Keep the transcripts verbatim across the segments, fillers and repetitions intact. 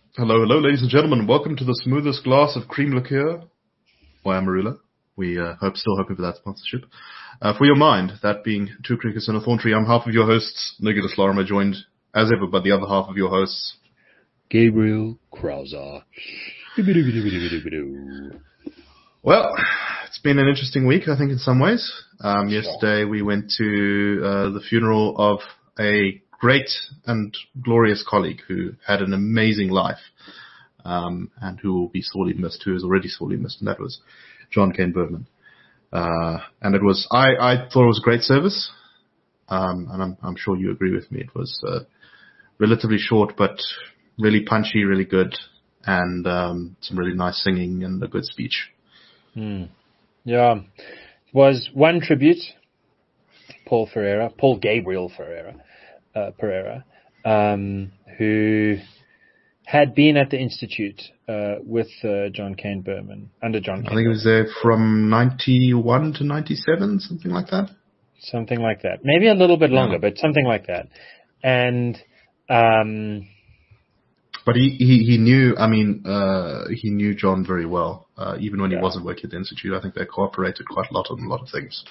Hello, hello, ladies and gentlemen. Welcome to the smoothest glass of cream liqueur by Amarula. We uh, hope, still hoping for that sponsorship. Uh, for your mind, that being Two Crickets and a Thorn Tree, I'm half of your hosts, Nicholas Lorimer, joined as ever by the other half of your hosts, Gabriel Krauser. Well, it's been an interesting week, I think, in some ways. Um, Sure. Yesterday we went to uh, the funeral of a great and glorious colleague who had an amazing life, um, and who will be sorely missed, who is already sorely missed, and that was John Cain Berman. Uh, and it was, I, I thought it was a great service, um, and I'm, I'm sure you agree with me. It was uh, relatively short, but really punchy, really good, and um, some really nice singing and a good speech. Hmm. Yeah. It was one tribute, Paul Ferreira, Paul Gabriel Ferreira, uh, Pereira, um, who had been at the Institute uh, with uh, John Cain Berman, under John Cain I think it was there from ninety-one to ninety-seven, something like that. Something like that. Maybe a little bit longer, Yeah. but something like that. And um, But he, he, he knew, I mean, uh, he knew John very well, uh, even when Yeah. he wasn't working at the Institute. I think they cooperated quite a lot on a lot of things.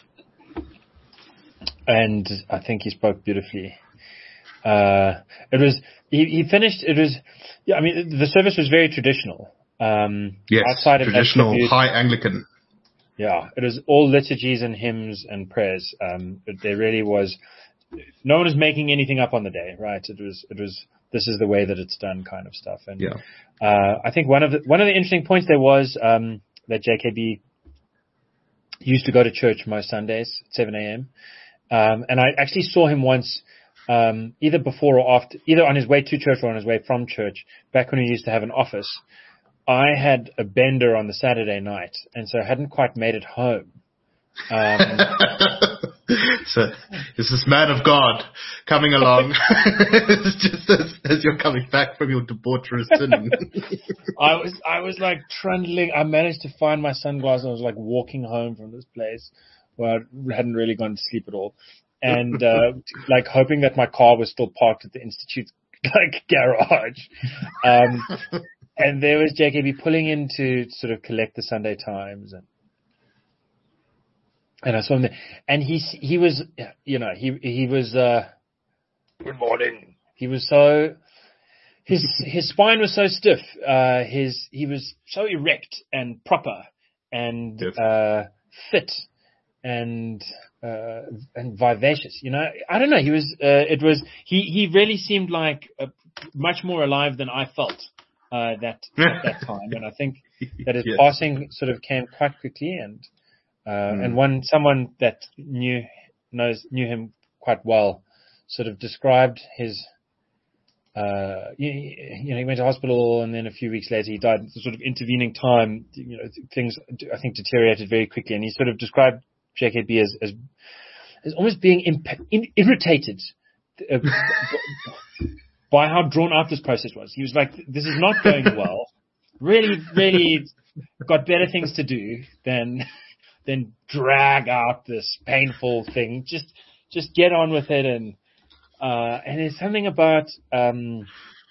and I think he spoke beautifully. Uh, it was, he, he finished, it was, yeah, I mean, the service was very traditional. Um, Yes, outside of that traditional tribute- high Anglican. Yeah, it was all liturgies and hymns and prayers. Um, it, there really was, no one was making anything up on the day, right? It was, it was, this is the way that it's done kind of stuff. And, Yeah. uh, I think one of the, one of the interesting points there was, um, that J K B used to go to church most Sundays at seven a.m. Um, and I actually saw him once, um, either before or after, either on his way to church or on his way from church, back when he used to have an office. I had a bender on the Saturday night, and so I hadn't quite made it home. Um, So, is this man of God coming along just as, as you're coming back from your debaucherous sin? I was, I was like trundling. I managed to find my sunglasses. I was like walking home from this place where I hadn't really gone to sleep at all, and uh, like hoping that my car was still parked at the Institute's like garage. Um, and there was J K B pulling in to sort of collect the Sunday Times, and and I saw him there, and he he was, you know, he he was. Uh, Good morning. He was so. His his spine was so stiff. Uh, his he was so erect and proper and Yes. uh, fit and uh, and vivacious. You know, I don't know. He was. Uh, it was. He he really seemed like uh, much more alive than I felt uh, that at that time. And I think that his Yes. passing sort of came quite quickly. And uh, Mm. and one someone that knew knows knew him quite well sort of described his. Uh, you, you know, he went to hospital, and then a few weeks later he died. The sort of intervening time, you know, things I think deteriorated very quickly, and he sort of described J K B as as, as almost being imp- in, irritated uh, by how drawn out this process was. He was like, "This is not going well. Really, really, got better things to do than than drag out this painful thing. Just just get on with it." And Uh, and there's something about, um,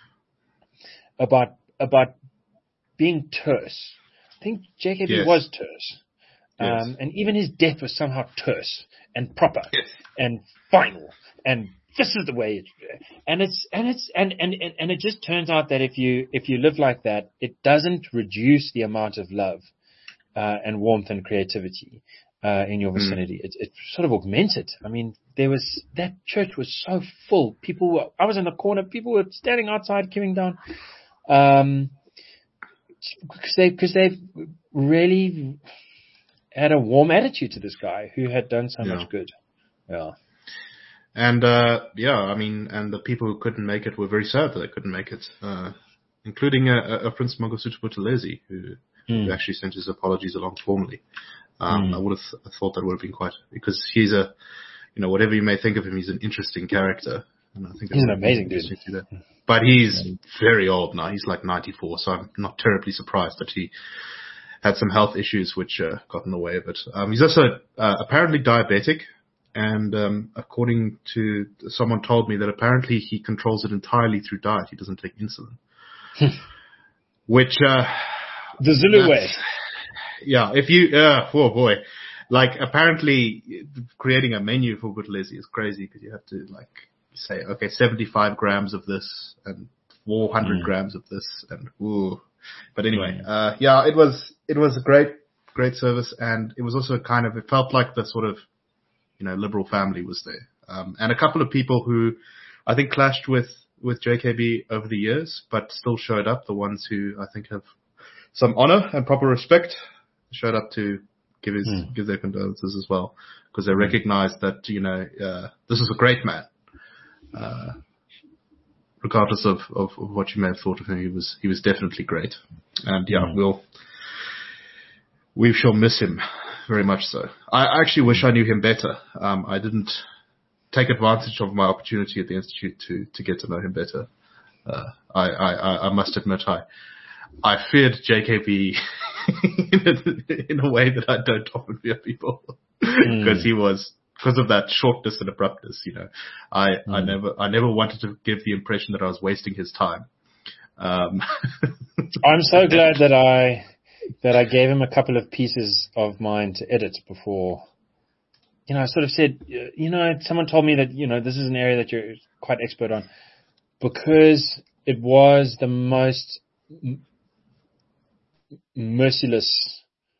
about, about being terse. I think J K B Yes. was terse. Um, Yes. and even his death was somehow terse and proper Yes. and final. And this is the way it, and it's, and it's, and, and, and, and it just turns out that if you, if you live like that, it doesn't reduce the amount of love, uh, and warmth and creativity, uh, in your vicinity. Mm. It, it sort of augments it. I mean, there was, that church was so full. People were, I was in the corner, people were standing outside, queuing down, um, because they, because they've really had a warm attitude to this guy who had done so Yeah. much good. Yeah. And, uh, yeah, I mean, and the people who couldn't make it were very sad that they couldn't make it, uh, including a, a Prince Mangosuthu Buthelezi, who, mm. who actually sent his apologies along formally. Um, mm. I would have th- thought that would have been quite, because he's a, you know, whatever you may think of him, he's an interesting character. And I think he's an amazing dude. But he's very old now. He's like ninety-four, so I'm not terribly surprised that he had some health issues which uh, got in the way of it. Um, he's also uh, apparently diabetic. And um, according to someone told me that apparently he controls it entirely through diet. He doesn't take insulin. which uh, the Zulu way. Yeah, if you, uh, oh boy, like apparently creating a menu for Buthelezi is crazy because you have to like say, okay, seventy-five grams of this and four hundred mm. grams of this, and ooh. But anyway, mm. uh, yeah, it was it was a great great service, and it was also kind of it felt like the sort of you know liberal family was there, um, and a couple of people who I think clashed with with J K B over the years, but still showed up. The ones who I think have some honor and proper respect showed up to give his mm. give their condolences as well, because they mm. recognized that you know uh, this is a great man. Uh, regardless of, of, of what you may have thought of him, he was he was definitely great, and yeah, mm. we'll we shall miss him very much so. I actually wish I knew him better. Um, I didn't take advantage of my opportunity at the Institute to to get to know him better. Uh, I, I I must admit I I feared J K B in, a, in a way that I don't often fear people because mm. he was. Because of that shortness and abruptness, you know, I, mm. I never, I never wanted to give the impression that I was wasting his time. Um. I'm so glad that I, that I gave him a couple of pieces of mine to edit before, you know, I sort of said, you know, someone told me that, you know, this is an area that you're quite expert on, because it was the most m- merciless.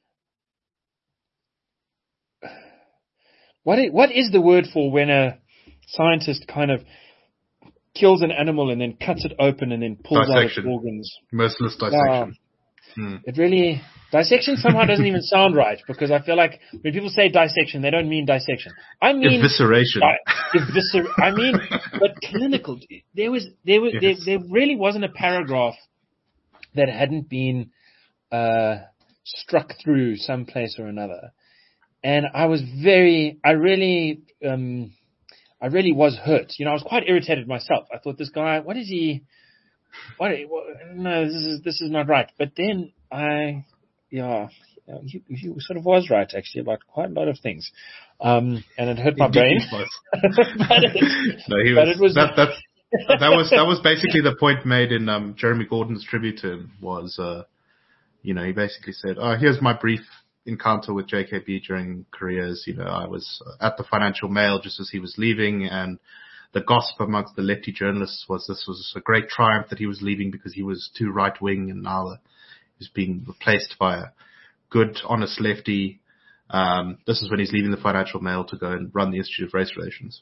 What is, what is the word for when a scientist kind of kills an animal and then cuts it open and then pulls dissection. out its organs? Merciless dissection. Wow. Hmm. It really, dissection somehow doesn't even sound right, because I feel like when people say dissection, they don't mean dissection. I mean evisceration. Di- eviscer- I mean, but clinical. There was, there was, yes. there, there really wasn't a paragraph that hadn't been uh, struck through some place or another. And I was very, I really, um, I really was hurt. You know, I was quite irritated myself. I thought, this guy, what is he, what, what no, this is, this is not right. But then I, yeah, he, he sort of was right, actually, about quite a lot of things. Um, and it hurt my brain. but it, no, he was, but it was that, that's, that was, that was basically the point made in, um, Jeremy Gordon's tribute to him was, uh, you know, he basically said, oh, here's my brief encounter with J K B during careers. You know, I was at the Financial Mail just as he was leaving, and the gossip amongst the lefty journalists was this was a great triumph that he was leaving because he was too right wing, and now he's being replaced by a good, honest lefty. Um, this is when he's leaving the Financial Mail to go and run the Institute of Race Relations.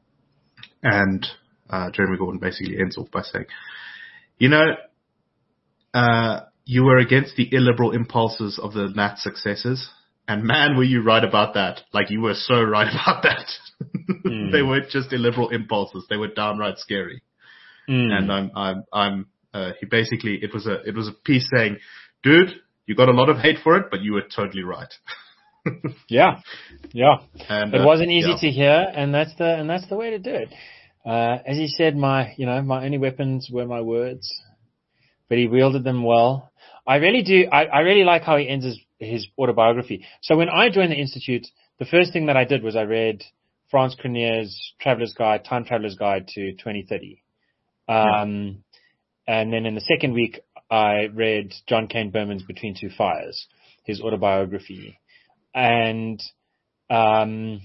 And uh, Jeremy Gordon basically ends off by saying, you know, uh, you were against the illiberal impulses of the Nat successors, and man, were you right about that. Like, you were so right about that. Mm. They weren't just illiberal impulses. They were downright scary. Mm. And I'm, I'm, I'm, uh, he basically, it was a, it was a piece saying, dude, you got a lot of hate for it, but you were totally right. yeah. Yeah. And, it uh, wasn't easy yeah. to hear, and that's the, and that's the way to do it. Uh, as he said, my, you know, my only weapons were my words, but he wielded them well. I really do. I, I really like how he ends his, his autobiography. So when I joined the Institute, the first thing that I did was I read Franz Cronier's Traveler's Guide, Time Traveler's Guide to twenty thirty. Um, yeah. And then in the second week, I read John Cain Berman's Between Two Fires, his autobiography. And, um,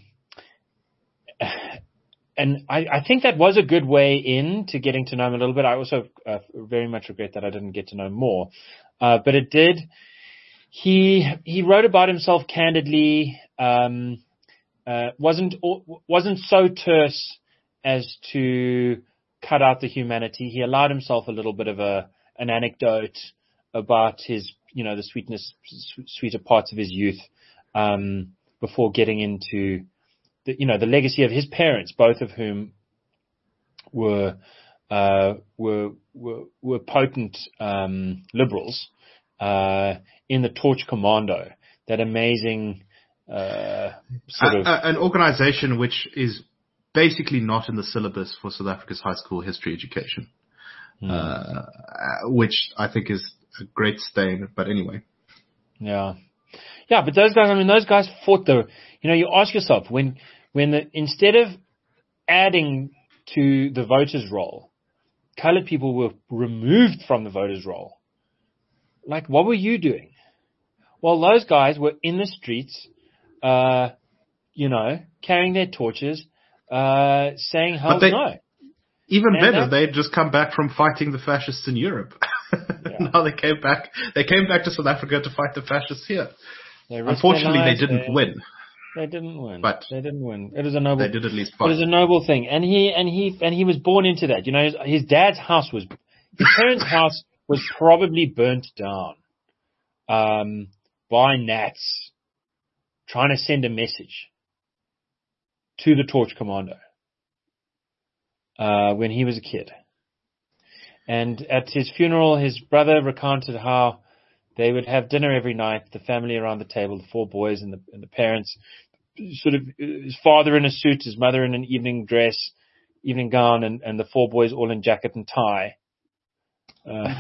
and I, I think that was a good way in to getting to know him a little bit. I also uh, very much regret that I didn't get to know him more. Uh, but it did. He he wrote about himself candidly. Um, uh, wasn't wasn't so terse as to cut out the humanity. He allowed himself a little bit of a an anecdote about his, you know, the sweetness, sweeter parts of his youth, um, before getting into the, you know, the legacy of his parents, both of whom were. Uh, were, were, were potent, um, liberals, uh, in the Torch Commando, that amazing, uh, sort a, of. A, an organization which is basically not in the syllabus for South Africa's high school history education, mm. uh, which I think is a great stain, but anyway. Yeah. Yeah, but those guys, I mean, those guys fought the, you know, you ask yourself, when, when the, instead of adding to the voters' roll, colored people were removed from the voters' roll. like, what were you doing? Well, those guys were in the streets, uh, you know, carrying their torches, uh, saying hell no. Even And better, that, they had just come back from fighting the fascists in Europe. Yeah. Now they came back. They came back to South Africa to fight the fascists here. They Unfortunately, they lives, didn't they, win. They didn't win. But they didn't win. It was a noble. They did at least fight. It was a noble thing, and he and he and he was born into that. You know, his, his dad's house was, his parents' house was probably burnt down, um, by Nats trying to send a message to the Torch Commando uh, when he was a kid. And at his funeral, his brother recounted how they would have dinner every night, the family around the table, the four boys and the, and the parents, sort of his father in a suit, his mother in an evening dress, evening gown, and, and the four boys all in jacket and tie. Uh,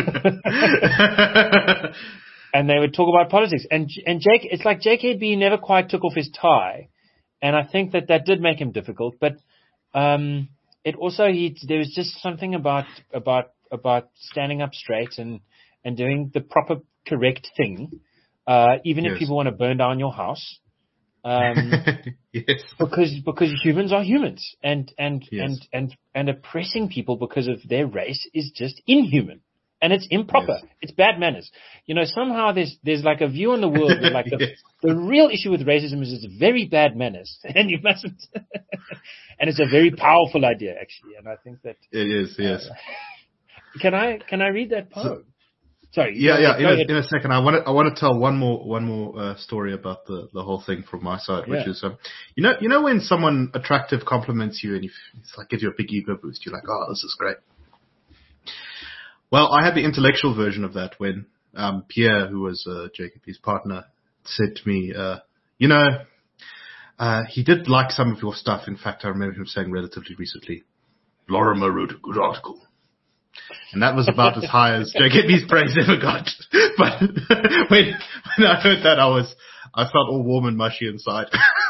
and they would talk about politics. And and Jake, it's like J K B never quite took off his tie, and I think that that did make him difficult. But um, it also he there was just something about about about standing up straight and and doing the proper, correct thing, uh, even yes. if people want to burn down your house. Um, yes. because because humans are humans, and and, yes. and and and oppressing people because of their race is just inhuman, and it's improper. Yes. It's bad manners. You know, somehow there's there's like a view on the world that like the, yes. the real issue with racism is it's very bad manners, and you mustn't. And it's a very powerful idea, actually, and I think that it is. Yes. Uh, can I can I read that poem? So, Sorry. Yeah, yeah. In a, in a second, I want to I want to tell one more one more uh, story about the, the whole thing from my side, which yeah. is um, you know you know when someone attractive compliments you and you, it's like gives you a big ego boost. You're like, oh, this is great. Well, I had the intellectual version of that when um, Pierre, who was uh, J K P's partner, said to me, uh, you know, uh, he did like some of your stuff. In fact, I remember him saying relatively recently, Lorimer wrote a good article. And that was about as high as J K B's praise ever got. But when, when I heard that, I was, I felt all warm and mushy inside.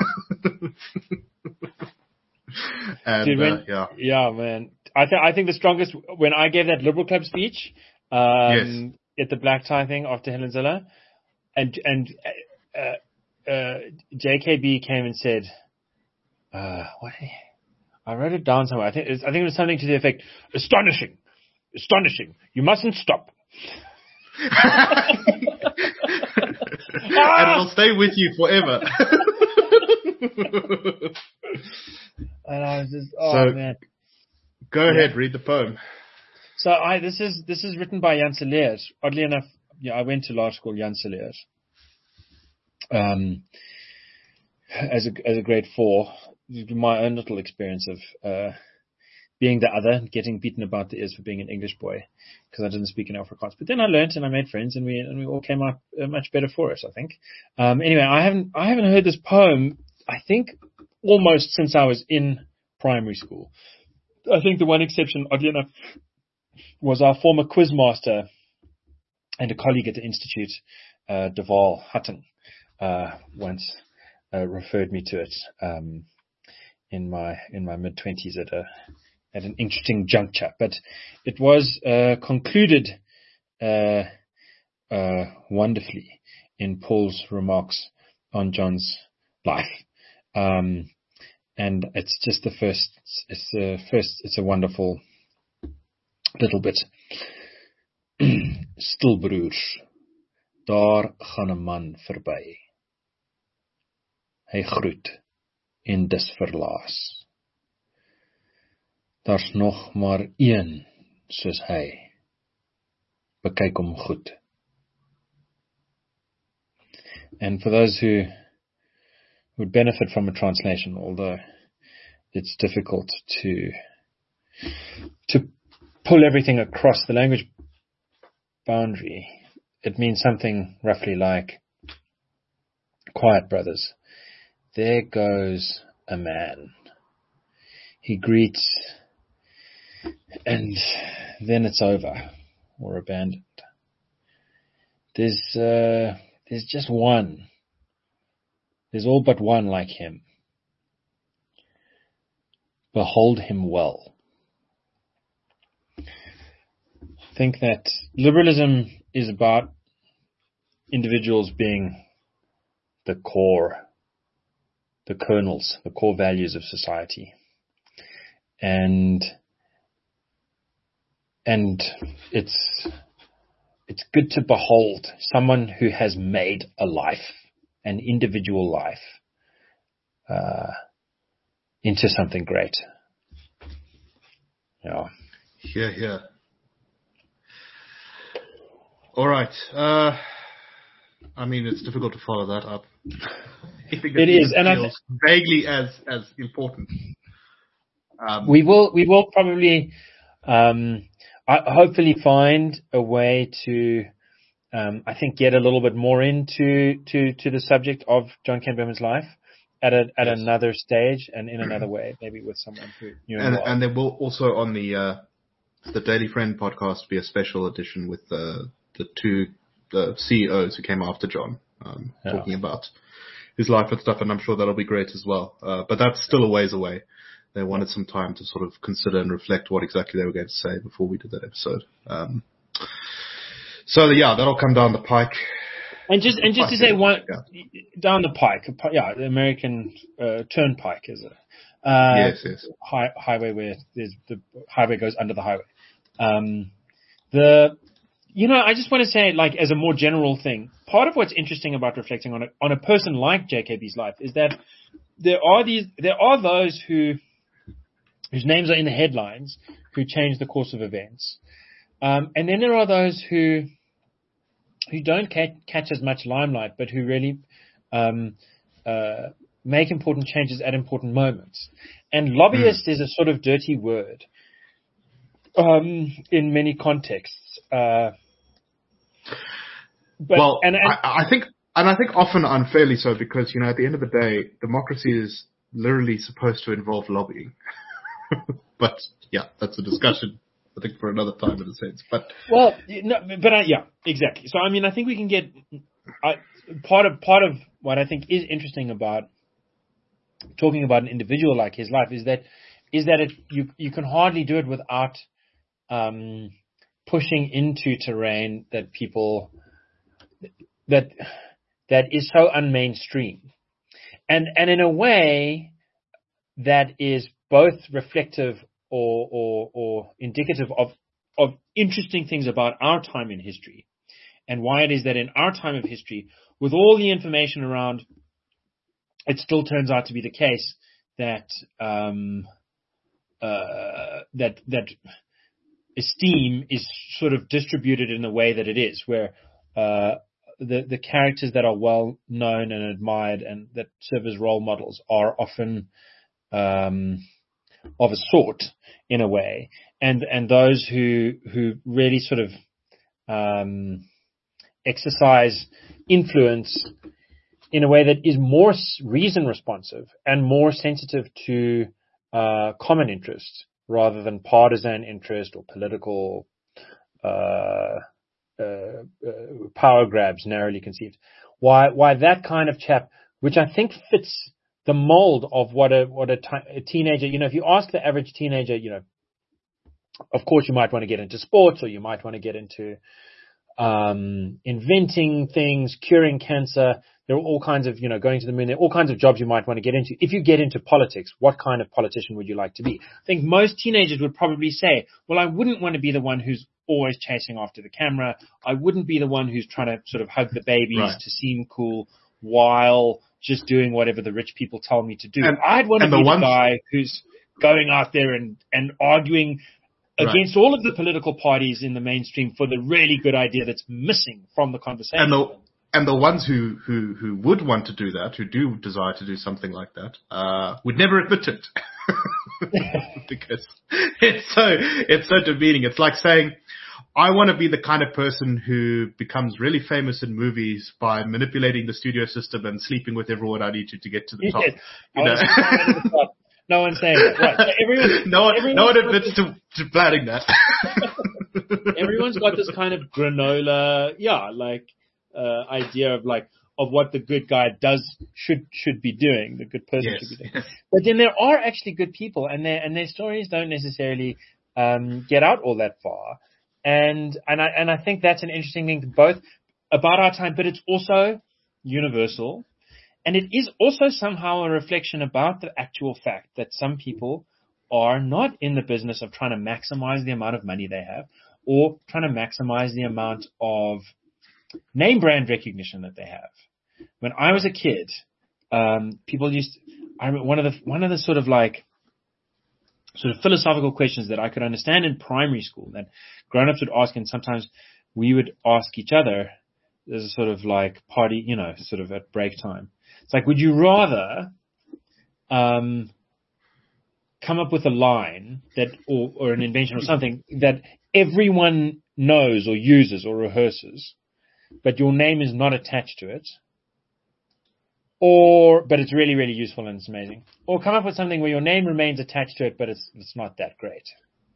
and, Dude, when, uh, yeah. Yeah, man. I think, I think the strongest, when I gave that Liberal Club speech, um, yes. at the black tie thing after Helen Ziller, and, and, uh, uh, J K B came and said, uh, what? I wrote it down somewhere. I think, it was, I think it was something to the effect, astonishing. Astonishing. You mustn't stop. And it'll stay with you forever. And I was just, oh so, man. Go yeah. ahead, read the poem. So I, this is, this is written by Jan Celliers. Oddly enough, yeah, I went to law school, Jan Celliers. Um, as a, as a grade four, my own little experience of, uh, being the other, getting beaten about the ears for being an English boy because I didn't speak in Afrikaans. But then I learned and I made friends, and we and we all came out uh, much better for it, I think. Um, anyway, I haven't I haven't heard this poem, I think, almost since I was in primary school. I think the one exception, oddly enough, was our former quizmaster and a colleague at the Institute, uh, Deval Hutton, uh, once uh, referred me to it um, in my in my mid twenties at a at an interesting juncture, but it was uh, concluded uh, uh, wonderfully in Paul's remarks on John's life, um, and it's just the first. It's the first. It's a wonderful little bit. Stil broers, daar gaan 'n man verby. Hy groet en dis verlaas. Daar's nog maar een soos hy. Bekyk hom goed. And for those who would benefit from a translation, although it's difficult to to pull everything across the language boundary, it means something roughly like, quiet brothers, there goes a man. He greets, and then it's over, or abandoned. There's, uh, there's just one. There's all but one like him. Behold him well. think that liberalism is about individuals being the core, the kernels, the core values of society. And and it's it's good to behold someone who has made a life, an individual life, uh, into something great. Yeah. Yeah, yeah. All right. Uh, I mean, it's difficult to follow that up. It is, and I th- vaguely as as important. Um, we will we will probably um, I, hopefully find a way to um, I think get a little bit more into to to the subject of John Kent Behrman's life at a at yes. another stage and in another way, maybe with someone who knew him and well. And there will also on the uh, the Daily Friend podcast be a special edition with the the two the C E Os who came after John, um, yeah. talking about his life and stuff, and I'm sure that'll be great as well. Uh, but that's still a ways away. They wanted some time to sort of consider and reflect what exactly they were going to say before we did that episode. Um, so yeah, that'll come down the pike. And just and just to say one yeah. down the pike, yeah, the American uh, Turnpike is it? Uh, yes, yes. High, highway where there's the highway goes under the highway. Um, the You know, I just want to say, like, as a more general thing, part of what's interesting about reflecting on a, on a person like J K B's life is that there are these, there are those who, whose names are in the headlines, who change the course of events. Um, and then there are those who, who don't ca- catch as much limelight, but who really, um, uh, make important changes at important moments. And lobbyist mm. is a sort of dirty word, um, in many contexts. Uh, But, well, and, and I, I think, and I think often unfairly so, because, you know, at the end of the day, democracy is literally supposed to involve lobbying. But yeah, that's a discussion, I think, for another time in a sense. But well, no, but I, yeah, exactly. So I mean, I think we can get I, part of part of what I think is interesting about talking about an individual like his life is that is that it you you can hardly do it without um, pushing into terrain that people. that that is so unmainstream. And and in a way that is both reflective or or, or indicative of, of interesting things about our time in history, and why it is that in our time of history, with all the information around, it still turns out to be the case that um, uh, that that esteem is sort of distributed in the way that it is, where uh, the the characters that are well known and admired and that serve as role models are often um, of a sort in a way, and and those who who really sort of um, exercise influence in a way that is more reason responsive and more sensitive to uh, common interest rather than partisan interest or political uh, uh, uh, power grabs narrowly conceived. Why why that kind of chap, which I think fits the mold of what a what a, t- a teenager, you know, if you ask the average teenager, you know, of course you might want to get into sports, or you might want to get into um, inventing things, curing cancer. There are all kinds of, you know, going to the moon. There are all kinds of jobs you might want to get into. If you get into politics, what kind of politician would you like to be? I think most teenagers would probably say, well, I wouldn't want to be the one who's always chasing after the camera. I wouldn't be the one who's trying to sort of hug the babies right. to seem cool while just doing whatever the rich people tell me to do. And, I'd want to be the, the guy who's going out there and, and arguing against right. all of the political parties in the mainstream for the really good idea that's missing from the conversation. And the, and the ones who, who, who would want to do that, who do desire to do something like that, uh, would never admit it. Because it's so, it's so demeaning. It's like saying, I want to be the kind of person who becomes really famous in movies by manipulating the studio system and sleeping with everyone I need to to get to the top. Yes. You know? No one's saying that. Right. So everyone, no one, no one admits to, to planning that. Everyone's got this kind of granola, yeah, like, uh, idea of like, of what the good guy does, should, should be doing, the good person yes. should be doing. Yes. But then there are actually good people, and their, and their stories don't necessarily, um, get out all that far. and and I and I think that's an interesting thing, both about our time, but it's also universal, and it is also somehow a reflection about the actual fact that some people are not in the business of trying to maximize the amount of money they have, or trying to maximize the amount of name brand recognition that they have. When I was a kid, um, people used, I remember one of the, one of the sort of like, sort of philosophical questions that I could understand in primary school that grown-ups would ask, and sometimes we would ask each other as a sort of like party, you know, sort of at break time. It's like, would you rather, um, come up with a line that, or, or an invention or something that everyone knows or uses or rehearses, but your name is not attached to it, or, but it's really, really useful and it's amazing, or come up with something where your name remains attached to it, but it's, it's not that great.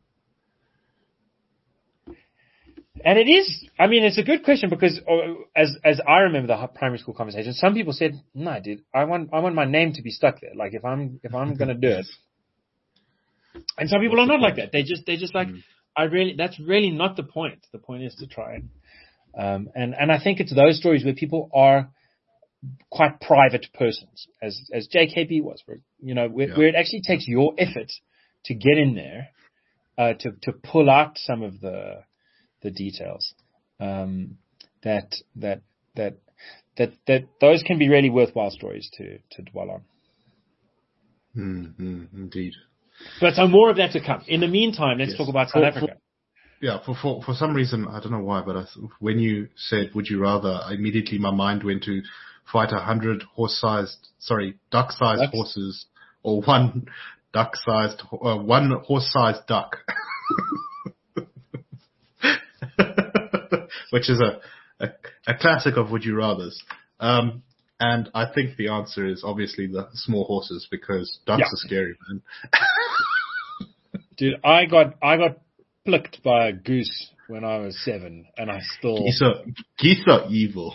And it is, I mean, it's a good question because as, as I remember the primary school conversation, some people said, no, dude, I want, I want my name to be stuck there. Like if I'm, if I'm going to do it. And some people are not like that. They just, they just like, mm. I really, that's really not the point. The point is to try and, um, and, and I think it's those stories where people are quite private persons, as, as J K B was, where, you know, where, yeah. where it actually takes your effort to get in there, uh, to, to pull out some of the, the details, um, that, that, that, that, that those can be really worthwhile stories to, to dwell on. Mm-hmm, indeed. But so more of that to come. In the meantime, let's yes. talk about South for, Africa. For, yeah, for, for for some reason, I don't know why, but I, when you said, would you rather, immediately my mind went to fight a hundred horse-sized, sorry, duck-sized Ducks. horses, or one duck-sized, uh, one horse-sized duck. Which is a, a, a classic of would you rathers. Um, and I think the answer is obviously the small horses, because ducks yeah. are scary, man. Dude, I got I got flicked by a goose when I was seven, and I still geese are geese are evil.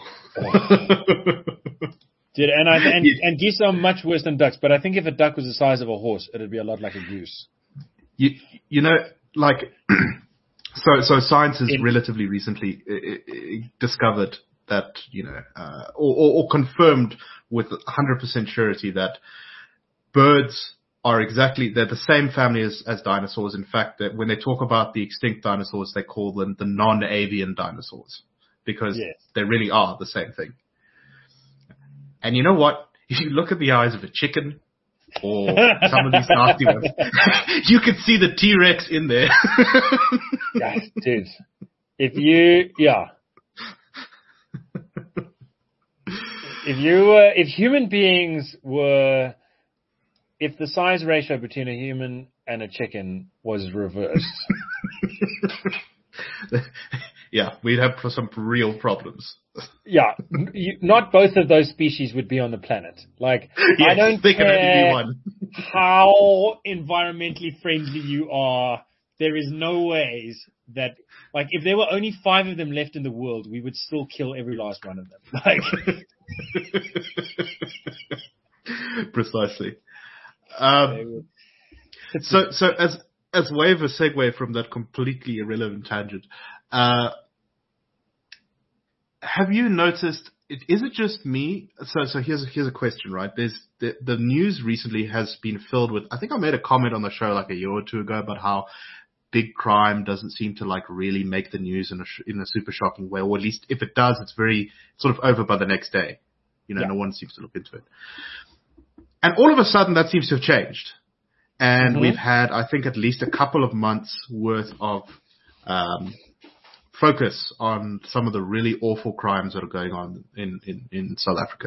Dude, and I and, yeah. and geese are much worse than ducks. But I think if a duck was the size of a horse, it'd be a lot like a goose. You you know, like so so science has In, relatively recently uh, uh, discovered that, you know, uh, or, or, or confirmed with one hundred percent surety that birds are exactly, they're the same family as, as dinosaurs. In fact, that when they talk about the extinct dinosaurs, they call them the non-avian dinosaurs, because yes. they really are the same thing. And you know what? If you look at the eyes of a chicken or some of these nasty ones, you can see the T-Rex in there. Yeah, dude. If you, yeah. If you were, if human beings were, if the size ratio between a human and a chicken was reversed. Yeah, we'd have some real problems. Yeah, you, not both of those species would be on the planet. Like, yes, I don't care can only be one. How environmentally friendly you are. There is no ways that, like, if there were only five of them left in the world, we would still kill every last one of them. Like, precisely. Um, so, so as as way of a segue from that completely irrelevant tangent, uh, have you noticed? Is it just me? So, so here's here's a question, right? There's the the news recently has been filled with. I think I made a comment on the show like a year or two ago about how big crime doesn't seem to like really make the news in a in a super shocking way, or at least if it does, it's very sort of over by the next day. You know, yeah. no one seems to look into it. And all of a sudden, that seems to have changed. And mm-hmm. we've had, I think, at least a couple of months worth of um, focus on some of the really awful crimes that are going on in, in, in South Africa.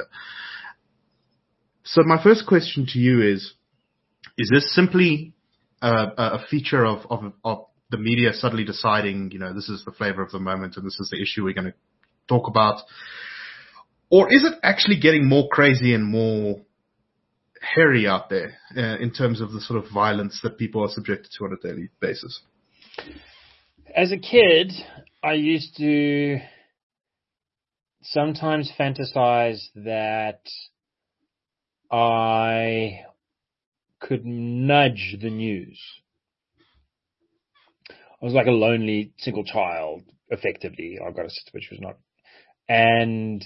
So my first question to you is, is this simply a, a feature of, of, of the media suddenly deciding, you know, this is the flavor of the moment and this is the issue we're going to talk about? Or is it actually getting more crazy and more hairy out there uh, in terms of the sort of violence that people are subjected to on a daily basis? As a kid, I used to sometimes fantasize that I could nudge the news. I was like a lonely single child, effectively. I've got a sister, but she was not. And,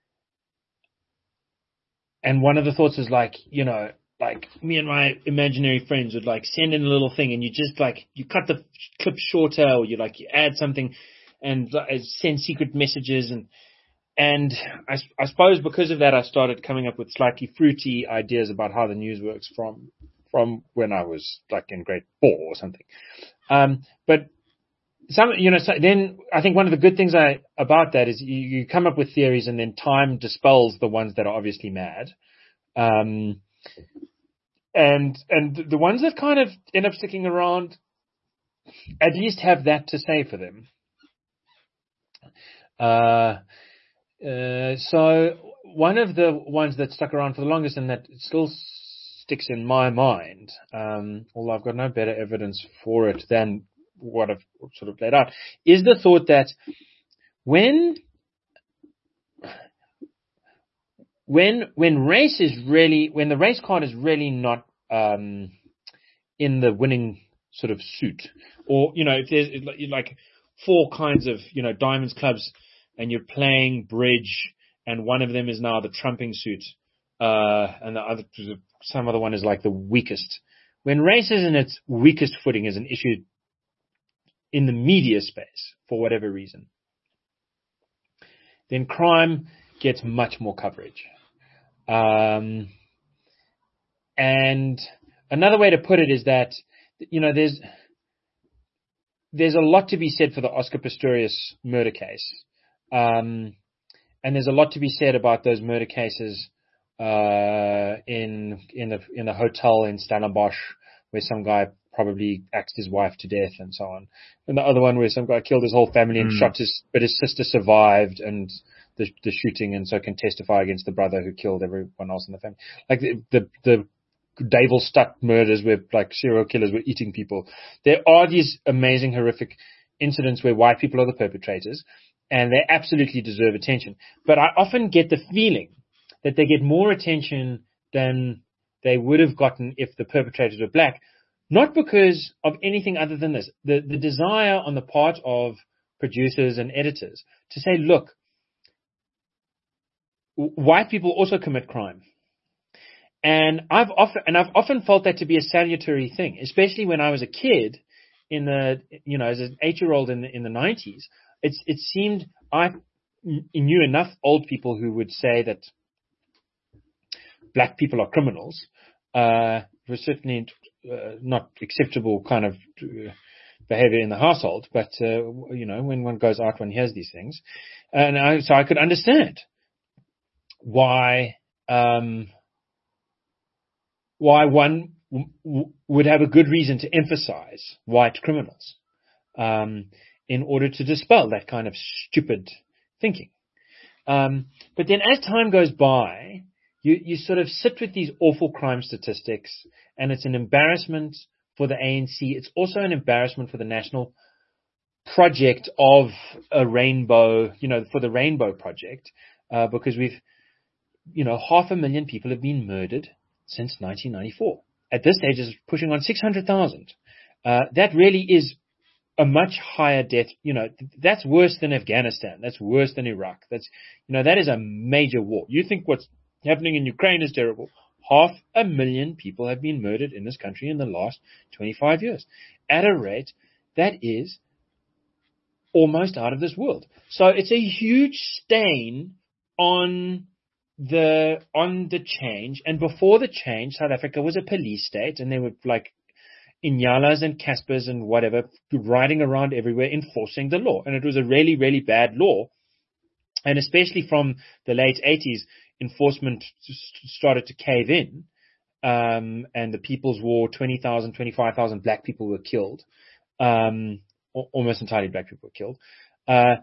and one of the thoughts was like, you know, like me and my imaginary friends would like send in a little thing, and you just like, you cut the clip shorter, or you like, you add something and uh, send secret messages. And, and I, I suppose because of that, I started coming up with slightly fruity ideas about how the news works from, from when I was like in grade four or something. Um, but some, you know, so then I think one of the good things I, about that is you, you come up with theories, and then time dispels the ones that are obviously mad. Um, And and the ones that kind of end up sticking around at least have that to say for them. Uh, uh, so one of the ones that stuck around for the longest, and that still sticks in my mind, um, although I've got no better evidence for it than what I've sort of laid out, is the thought that when when when race is really when the race card is really not um, in the winning sort of suit, or you know, if there's like four kinds of, you know, diamonds, clubs, and you're playing bridge, and one of them is now the trumping suit, uh, and the other, some other one is like the weakest. When race is in its weakest footing as an issue in the media space, for whatever reason, then crime gets much more coverage. Um, and another way to put it is that, you know, there's there's a lot to be said for the Oscar Pistorius murder case, um, and there's a lot to be said about those murder cases uh, in in the in the hotel in Stellenbosch, where some guy probably axed his wife to death and so on, and the other one where some guy killed his whole family and mm. shot his, but his sister survived and the the shooting, and so can testify against the brother who killed everyone else in the family. Like the the, the Davil-Stutt murders where like serial killers were eating people. There are these amazing, horrific incidents where white people are the perpetrators, and they absolutely deserve attention. But I often get the feeling that they get more attention than they would have gotten if the perpetrators were black, not because of anything other than this. The, the desire on the part of producers and editors to say, look, white people also commit crime. And I've often, and I've often felt that to be a salutary thing, especially when I was a kid in the, you know, as an eight-year-old in the, in the nineties. It's, it seemed I knew enough old people who would say that black people are criminals. Uh, it was certainly uh, not acceptable kind of uh, behavior in the household, but, uh, you know, when one goes out, one hears these things. And I, so I could understand why, um, why one w- w- would have a good reason to emphasize white criminals, um, in order to dispel that kind of stupid thinking. Um, but then as time goes by, you, you sort of sit with these awful crime statistics, and it's an embarrassment for the A N C. It's also an embarrassment for the national project of a rainbow, you know, for the Rainbow Project, uh, because we've, you know, half a million people have been murdered since nineteen ninety-four. At this stage, it's pushing on six hundred thousand. Uh, that really is a much higher death. You know, that's worse than Afghanistan. That's worse than Iraq. That's, you know, that is a major war. You think what's happening in Ukraine is terrible. Half a million people have been murdered in this country in the last twenty-five years at a rate that is almost out of this world. So it's a huge stain on the on the change. And before the change, South Africa was a police state, and they were like Inyalas and Caspers and whatever riding around everywhere enforcing the law. And it was a really, really bad law. And especially from the late eighties, enforcement started to cave in. Um, and the People's War, twenty thousand, twenty-five thousand black people were killed. Um, almost entirely black people were killed. Uh,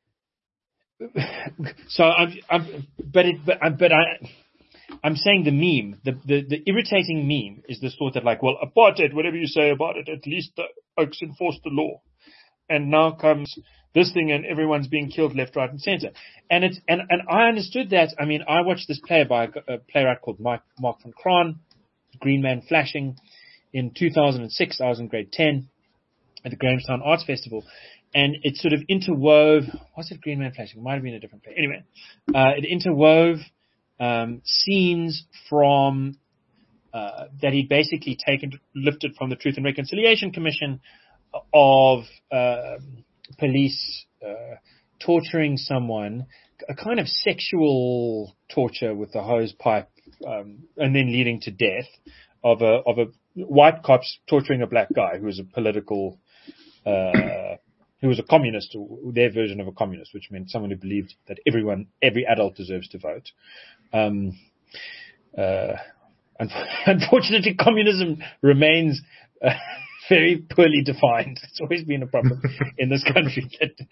so I'm, I'm, but it, but, but I, I'm saying the meme, the, the, the irritating meme is this thought that like, well, apartheid, whatever you say about it, at least the Oaks enforced the law. And now comes this thing and everyone's being killed left, right, and center. And it's, and, and I understood that. I mean, I watched this play by a playwright called Mike, Mark van Kraan, Green Man Flashing, in two thousand six. I was in grade ten. at the Grahamstown Arts Festival, and it sort of interwove. Was it Green Man Flashing? It might have been a different play. Anyway, uh, it interwove um, scenes from uh, that he'd basically taken, lifted from the Truth and Reconciliation Commission of uh, police uh, torturing someone, a kind of sexual torture with the hose pipe, um, and then leading to death of a of a white cops torturing a black guy who was a political. Uh, who was a communist, or their version of a communist, which meant someone who believed that everyone, every adult deserves to vote. Um, uh, unfortunately, communism remains uh, very poorly defined. It's always been a problem in this country.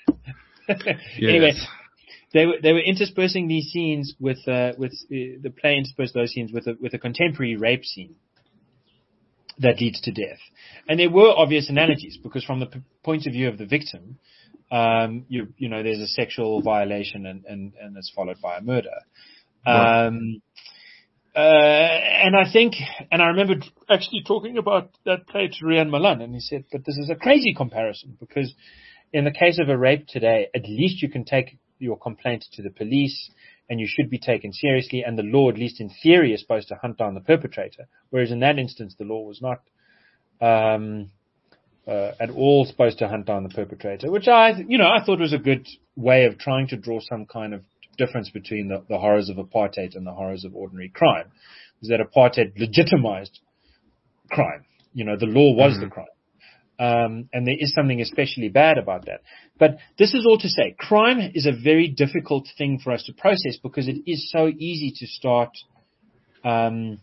Anyway, they were they were interspersing these scenes with uh, with uh, the play interspersed those scenes with a with a contemporary rape scene that leads to death. And there were obvious analogies, because from the p- point of view of the victim, um, you, you know, there's a sexual violation and, and, and it's followed by a murder. Right. Um, uh, and I think, and I remember actually talking about that play to Rian Malan, and he said, but this is a crazy comparison, because in the case of a rape today, at least you can take your complaint to the police, and you should be taken seriously, and the law, at least in theory, is supposed to hunt down the perpetrator. Whereas in that instance, the law was not um, uh, at all supposed to hunt down the perpetrator, which I, you know, I thought was a good way of trying to draw some kind of difference between the, the horrors of apartheid and the horrors of ordinary crime. Was that apartheid legitimized crime? You know, the law was mm-hmm. the crime. Um, and there is something especially bad about that. But this is all to say, crime is a very difficult thing for us to process, because it is so easy to start um,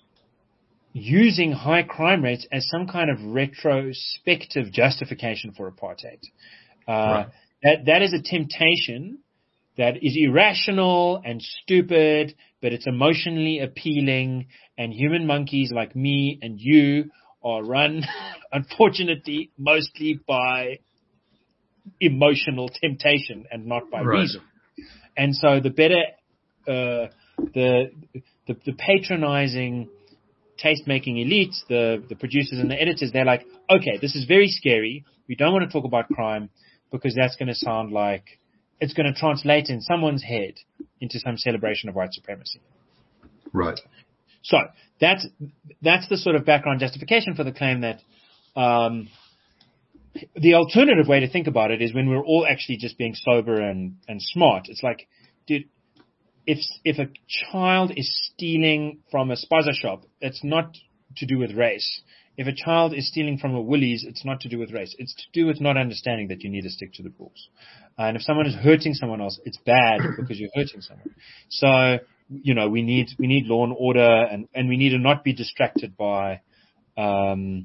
using high crime rates as some kind of retrospective justification for apartheid. Uh, right. That that is a temptation that is irrational and stupid, but it's emotionally appealing, and human monkeys like me and you are run, unfortunately, mostly by emotional temptation and not by right. reason. And so the better, uh, the, the, the patronizing taste-making elites, the, the producers and the editors, they're like, okay, this is very scary. We don't want to talk about crime, because that's going to sound like it's going to translate in someone's head into some celebration of white supremacy. Right. So that's that's the sort of background justification for the claim that um, the alternative way to think about it is when we're all actually just being sober and, and smart. It's like, dude, if if a child is stealing from a spaza shop, it's not to do with race. If a child is stealing from a Woolies, it's not to do with race. It's to do with not understanding that you need to stick to the rules. And if someone is hurting someone else, it's bad because you're hurting someone. So, you know, we need we need law and order, and, and we need to not be distracted by um,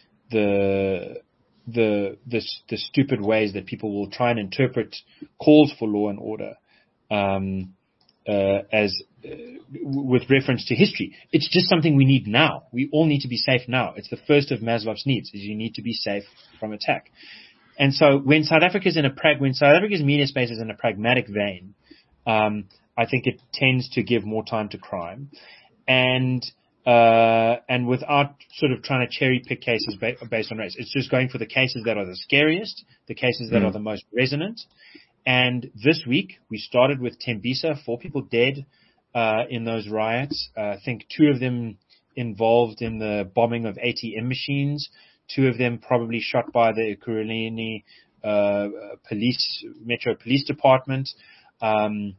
the the the the stupid ways that people will try and interpret calls for law and order um, uh, as uh, with reference to history. It's just something we need now. We all need to be safe now. It's the first of Maslow's needs: is you need to be safe from attack. And so when South Africa's in a prag, when South Africa's media space is in a pragmatic vein, um, I think it tends to give more time to crime, and uh, and without sort of trying to cherry pick cases ba- based on race. It's just going for the cases that are the scariest, the cases that mm. are the most resonant. And this week we started with Tembisa, four people dead uh, in those riots. Uh, I think two of them involved in the bombing of A T M machines. Two of them probably shot by the Ekurhuleni uh, police, Metro Police Department. Um,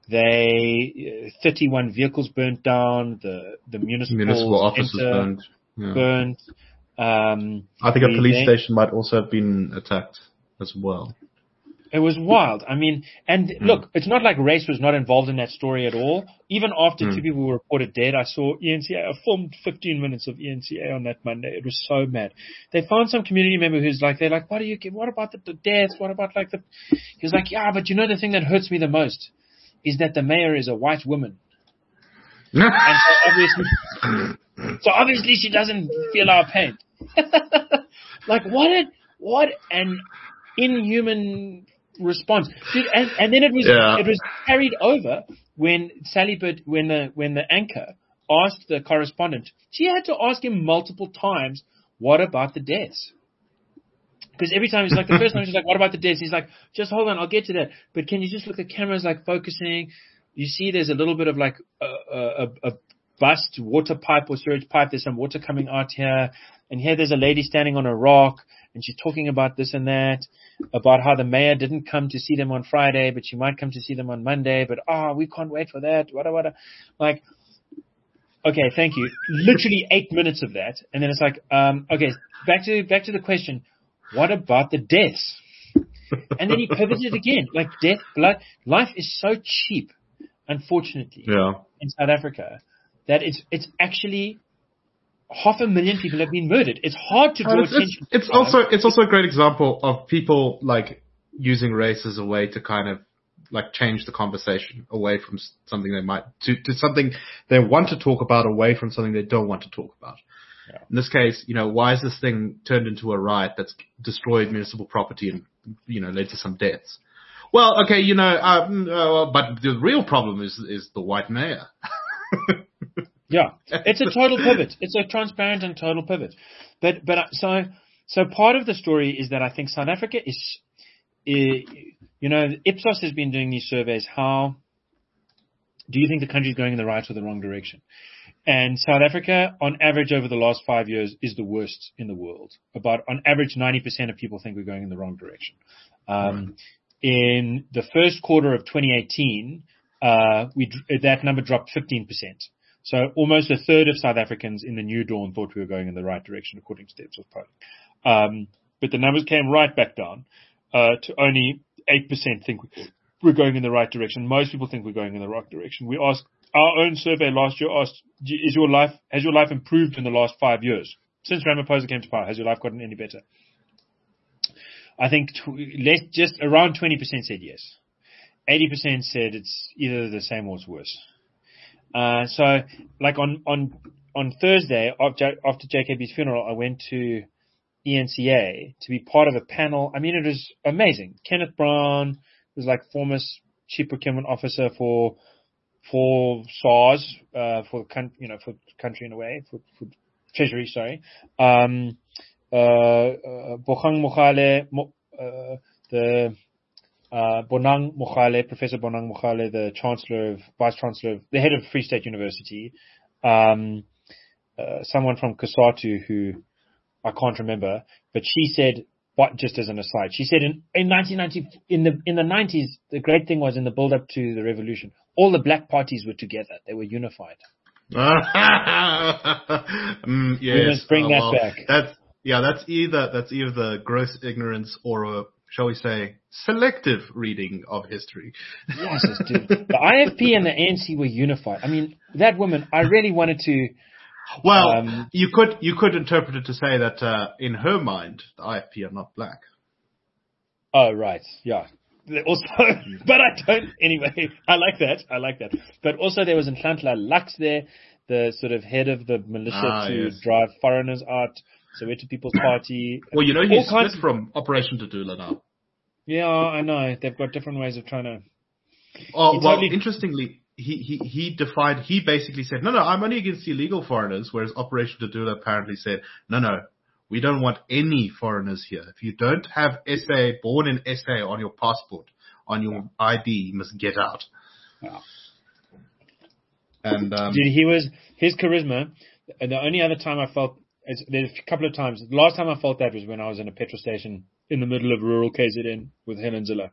they, uh, thirty-one vehicles burnt down. The, the municipal, municipal offices burned. Yeah. Burned. Um, I think a police then, station might also have been attacked as well. It was wild. I mean, and mm. look, it's not like race was not involved in that story at all. Even after mm. two people were reported dead, I saw E N C A. I filmed fifteen minutes of E N C A on that Monday. It was so mad. They found some community member who's like, they're like, what do you, what about the, the deaths? What about like the, he was like, yeah, but you know, the thing that hurts me the most is that the mayor is a white woman. And so obviously, so obviously she doesn't feel our pain. Like what a, what an inhuman response, dude, and, and then it was yeah. it was carried over when Sally Bird, when the when the anchor asked the correspondent, she had to ask him multiple times, "What about the deaths?" Because every time he's like, the first time he's like, what about the deaths? He's like, just hold on, I'll get to that. But can you just look at the cameras like focusing? You see there's a little bit of like a, a, a bust water pipe or sewage pipe. There's some water coming out here. And here there's a lady standing on a rock and she's talking about this and that, about how the mayor didn't come to see them on Friday, but she might come to see them on Monday. But, oh, we can't wait for that. Wada, wada. Like, okay, thank you. Literally eight minutes of that. And then it's like, um, okay, back to, back to the question. What about the deaths? And then he pivoted again. Like death, blood, life is so cheap, unfortunately, yeah. in South Africa, that it's it's actually half a million people have been murdered. It's hard to draw it's, attention. It's, it's also it's also a great example of people like using race as a way to kind of like change the conversation away from something they might to, to something they want to talk about, away from something they don't want to talk about. Yeah. In this case, you know, why is this thing turned into a riot that's destroyed municipal property and, you know, led to some deaths? Well, okay, you know, um, uh, but the real problem is is the white mayor. Yeah, it's a total pivot. It's a transparent and total pivot. But but so so part of the story is that I think South Africa is, is you know, Ipsos has been doing these surveys. How do you think the country is going in the right or the wrong direction? And South Africa, on average, over the last five years, is the worst in the world. About, on average, ninety percent of people think we're going in the wrong direction. Um, right. In the first quarter of twenty eighteen, uh, we that number dropped fifteen percent. So almost a third of South Africans in the New Dawn thought we were going in the right direction, according to the Ipsos poll. Um, but the numbers came right back down uh, to only eight percent think we're going in the right direction. Most people think we're going in the right direction. We asked. Our own survey last year asked, is your life, has your life improved in the last five years? Since Ramaphosa came to power, has your life gotten any better? I think tw- less, just around twenty percent said yes. eighty percent said it's either the same or it's worse. Uh, so, like on, on, on Thursday, after, after J K B's funeral, I went to E N C A to be part of a panel. I mean, it was amazing. Kenneth Brown was like former chief procurement officer for for SARS, uh, for, you know, for country in a way, for, for treasury, sorry. Um, uh, uh, Bohang Mokhale, uh, the, uh, Bonang Mokhale, Professor Bonang Mokhale, the Chancellor of, Vice Chancellor of, the head of Free State University, um, uh, someone from COSATU who I can't remember, but she said, but just as an aside, she said in, in nineteen ninety, in the, in the nineties, the great thing was in the build up to the revolution, all the black parties were together. They were unified. mm, yes. We must bring oh, that well, back. That's, yeah, that's either, that's either the gross ignorance or a, shall we say, selective reading of history. Yes, dude. The I F P and the A N C were unified. I mean, that woman, I really wanted to. Well, um, you could, you could interpret it to say that, uh, in her mind, the I F P are not black. Oh, right. Yeah. Also, but I don't, anyway, I like that. I like that. But also there was Nhlanhla Lux there, the sort of head of the militia ah, to yes. drive foreigners out, Soweto People's Party. Well, you know, he's split of, from Operation Dadula now. Yeah, I know. They've got different ways of trying to. Oh, well, totally, interestingly, he, he, he defined, he basically said, no, no, I'm only against illegal foreigners, whereas Operation Dadula apparently said, no, no, we don't want any foreigners here. If you don't have S A, born in S A on your passport, on your I D, you must get out. Yeah. And, um, Dude, he was, his charisma, and the only other time I felt, there's a couple of times, the last time I felt that was when I was in a petrol station in the middle of rural K Z N with Helen Zilla.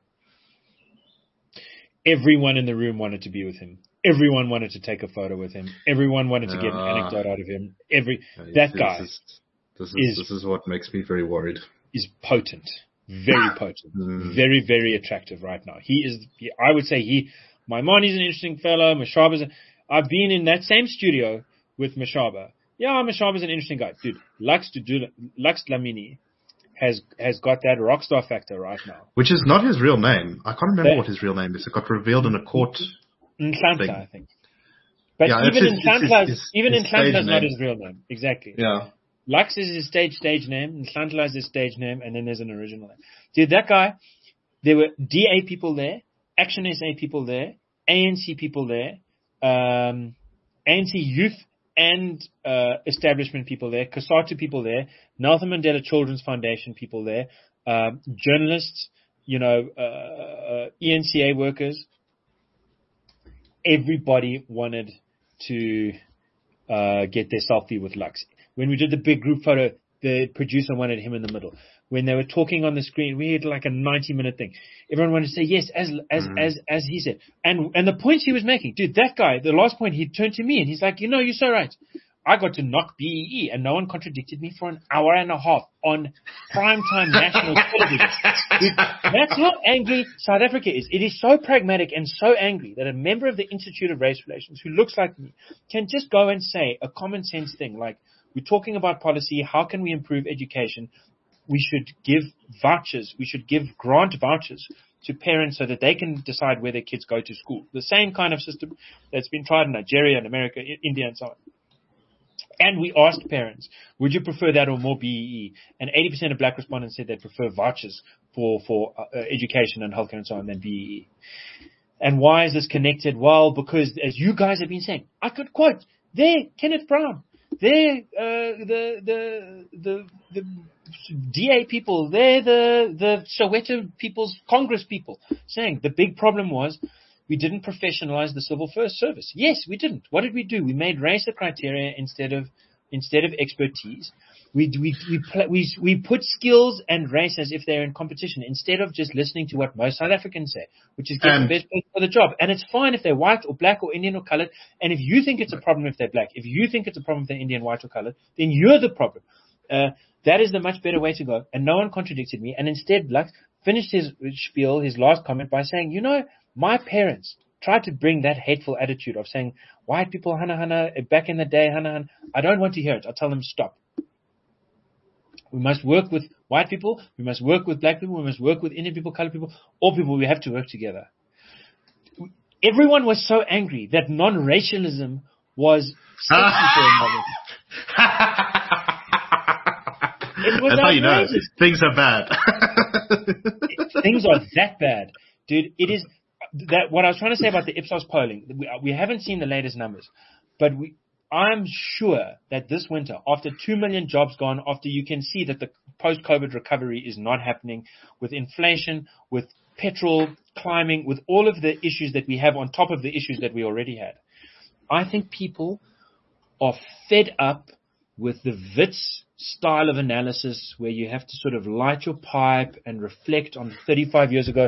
Everyone in the room wanted to be with him. Everyone wanted to take a photo with him. Everyone wanted to get an uh, anecdote out of him. Every, yeah, that guy. This is, this is, is, this is what makes me very worried. Is potent. Very potent. Mm. Very, very attractive right now. He is, he, I would say he, Maimoni's an interesting fellow. Mashaba's a, I've been in that same studio with Mashaba. Yeah, Mashaba's an interesting guy. Dude, Lux, Lux Dlamini has has got that rock star factor right now. Which is not his real name. I can't remember that, what his real name is. It got revealed in a court Nhlanhla, thing. I think. But yeah, even his, Nhlanhla's, his, even his Nhlanhla's not his real name. Exactly. Yeah. Lux is his stage stage name. Nhlanhla is his stage name, and then there's an original name. Dude, that guy, there were D A people there, Action S A people there, A N C people there, um, A N C youth and uh, establishment people there, COSATU people there, Nelson Mandela Children's Foundation people there, uh, journalists, you know, uh, uh, E N C A workers. Everybody wanted to uh, get their selfie with Lux. When we did the big group photo, the producer wanted him in the middle. When they were talking on the screen, we had like a ninety minute thing. Everyone wanted to say yes, as as mm. as as he said. And and the points he was making, dude, that guy, the last point, he turned to me and he's like, you know, you're so right. I got to knock B E E and no one contradicted me for an hour and a half on primetime national television. Dude, that's how angry South Africa is. It is so pragmatic and so angry that a member of the Institute of Race Relations who looks like me can just go and say a common sense thing like, we're talking about policy, how can we improve education? We should give vouchers, we should give grant vouchers to parents so that they can decide where their kids go to school. The same kind of system that's been tried in Nigeria and America, India and so on. And we asked parents, would you prefer that or more B E E? And eighty percent of black respondents said they'd prefer vouchers for, for uh, education and healthcare and so on than B E E. And why is this connected? Well, because as you guys have been saying, I could quote, there, Kenneth Brown, there, uh, the, the, the, the D A people, they're the, the Soweto people's Congress people saying the big problem was we didn't professionalize the civil first service. Yes, we didn't. What did we do? We made race a criteria instead of instead of expertise. We we we we we put skills and race as if they're in competition instead of just listening to what most South Africans say, which is get um, the best person for the job. And it's fine if they're white or black or Indian or colored. And if you think it's a problem if they're black, if you think it's a problem if they're Indian, white or colored, then you're the problem. Uh, that is the much better way to go. And no one contradicted me. And instead, Lux finished his spiel, his last comment by saying, you know, my parents tried to bring that hateful attitude of saying, white people, hana hana, back in the day, hana hana. I don't want to hear it. I'll tell them stop. We must work with white people. We must work with black people. We must work with Indian people, colored people, all people. We have to work together. Everyone was so angry that non-racialism was sexy for a moment. It was That's how you know things are bad. Things are that bad. Dude, it is that what I was trying to say about the Ipsos polling. We, we haven't seen the latest numbers, but we, I'm sure that this winter, after two million jobs gone, after you can see that the post-COVID recovery is not happening with inflation, with petrol climbing, with all of the issues that we have on top of the issues that we already had. I think people are fed up with the Wits style of analysis where you have to sort of light your pipe and reflect on thirty-five years ago.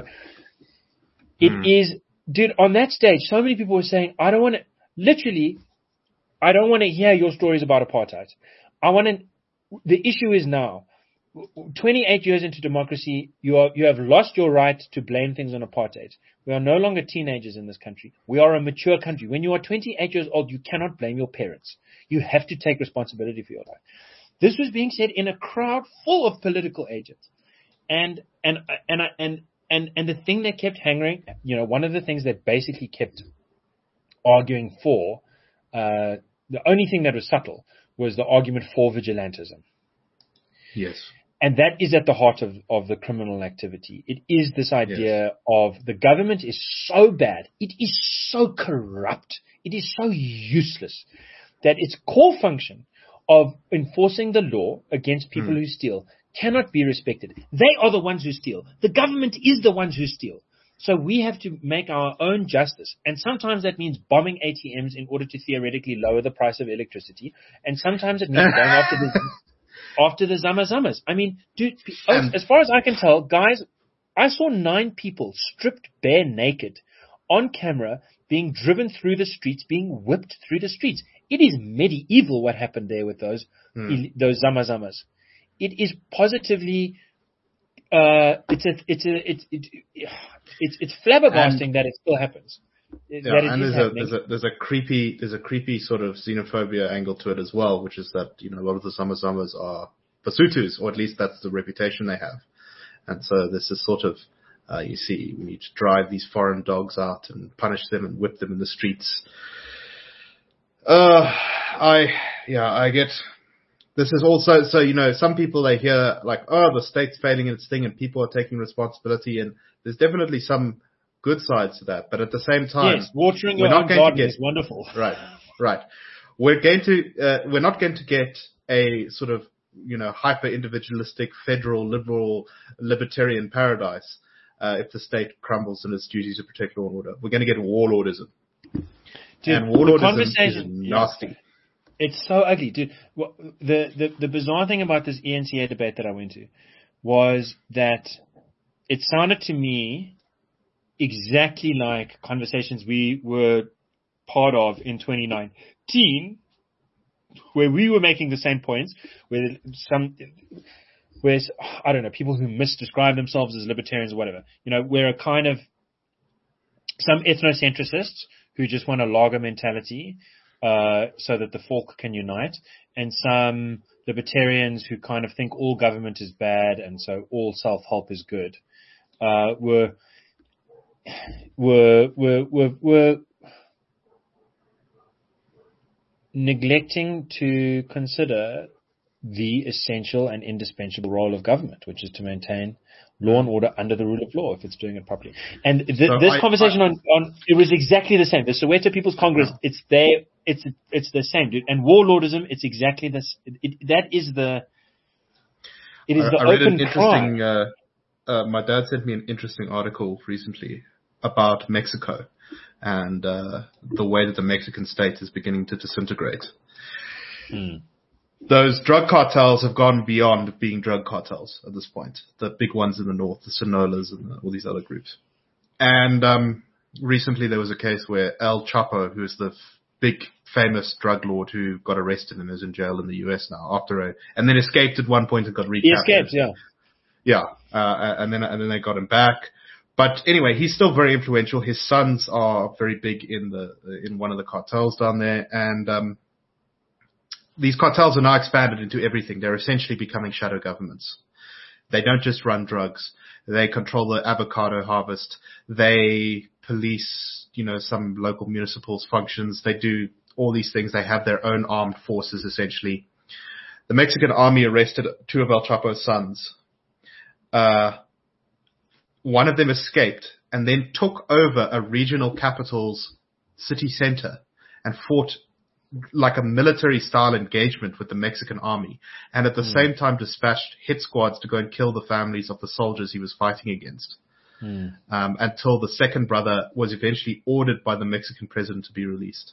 It mm. is, dude, on that stage, so many people were saying, I don't want to, literally, I don't want to hear your stories about apartheid. I want to, the issue is now, twenty-eight years into democracy, you are, you have lost your right to blame things on apartheid. We are no longer teenagers in this country. We are a mature country. When you are twenty-eight years old, you cannot blame your parents. You have to take responsibility for your life. This was being said in a crowd full of political agents. And, and, and, and, and, and the thing that kept hanging, you know, one of the things that basically kept arguing for, uh, the only thing that was subtle was the argument for vigilantism. Yes. And that is at the heart of, of the criminal activity. It is this idea yes. of the government is so bad. It is so corrupt. It is so useless that its core function of enforcing the law against people mm. who steal cannot be respected. They are the ones who steal. The government is the ones who steal. So we have to make our own justice. And sometimes that means bombing A T Ms in order to theoretically lower the price of electricity. And sometimes it means going after the, after the Zama Zamas. I mean, dude, um, as far as I can tell, guys, I saw nine people stripped bare naked on camera being driven through the streets, being whipped through the streets. It is medieval what happened there with those, hmm. those Zama Zamas. It is positively, uh, it's a, it's a, it's, it, it's, it's flabbergasting and, that it still happens. Yeah, that it and there's a, there's a, there's a creepy, there's a creepy sort of xenophobia angle to it as well, which is that, you know, a lot of the Zama Zamas are Basutus, or at least that's the reputation they have. And so this is sort of, uh, you see, we need to drive these foreign dogs out and punish them and whip them in the streets. Uh, I, yeah, I get, this is also, so, you know, some people, they hear like, oh, the state's failing in its thing and people are taking responsibility, and there's definitely some good sides to that. But at the same time, yes, watering your own garden is wonderful. Right, right. We're going to, uh, we're not going to get a sort of you know, hyper-individualistic, federal, liberal, libertarian paradise uh, if the state crumbles in its duty to protect law and order. We're going to get warlordism. Dude, and warlordism conversation, is nasty. Yeah. It's so ugly, dude. The, the, the bizarre thing about this E N C A debate that I went to was that it sounded to me exactly like conversations we were part of in twenty nineteen, where we were making the same points, where some, where, I don't know, people who misdescribe themselves as libertarians or whatever, you know, where a kind of, some ethnocentricists who just want a lager mentality, uh, so that the folk can unite, and some libertarians who kind of think all government is bad and so all self-help is good, uh, were, were, were, were, were neglecting to consider the essential and indispensable role of government, which is to maintain law and order under the rule of law if it's doing it properly. And th- so this I, conversation I, on, on, it was exactly the same. The Soweto People's Congress, yeah. it's there, it's, it's the same, dude. And warlordism, it's exactly this, it, it, that is the, it is I, the I read open an interesting, cry. Uh, uh, my dad sent me an interesting article recently about Mexico and, uh, the way that the Mexican state is beginning to disintegrate. Hmm. Those drug cartels have gone beyond being drug cartels at this point. The big ones in the north, the Sonolas and the, all these other groups. And um, recently there was a case where El Chapo, who is the f- big famous drug lord who got arrested and is in jail in the U S now after a, and then escaped at one point and got recaptured. He escaped, yeah. Yeah, uh, and then and then they got him back. But anyway, he's still very influential. His sons are very big in the in one of the cartels down there, and um, these cartels are now expanded into everything. They're essentially becoming shadow governments. They don't just run drugs. They control the avocado harvest. They police, you know, some local municipal functions. They do all these things. They have their own armed forces, essentially. The Mexican army arrested two of El Chapo's sons. Uh, one of them escaped and then took over a regional capital's city center and fought like a military-style engagement with the Mexican army, and at the mm. same time dispatched hit squads to go and kill the families of the soldiers he was fighting against, mm. um, until the second brother was eventually ordered by the Mexican president to be released.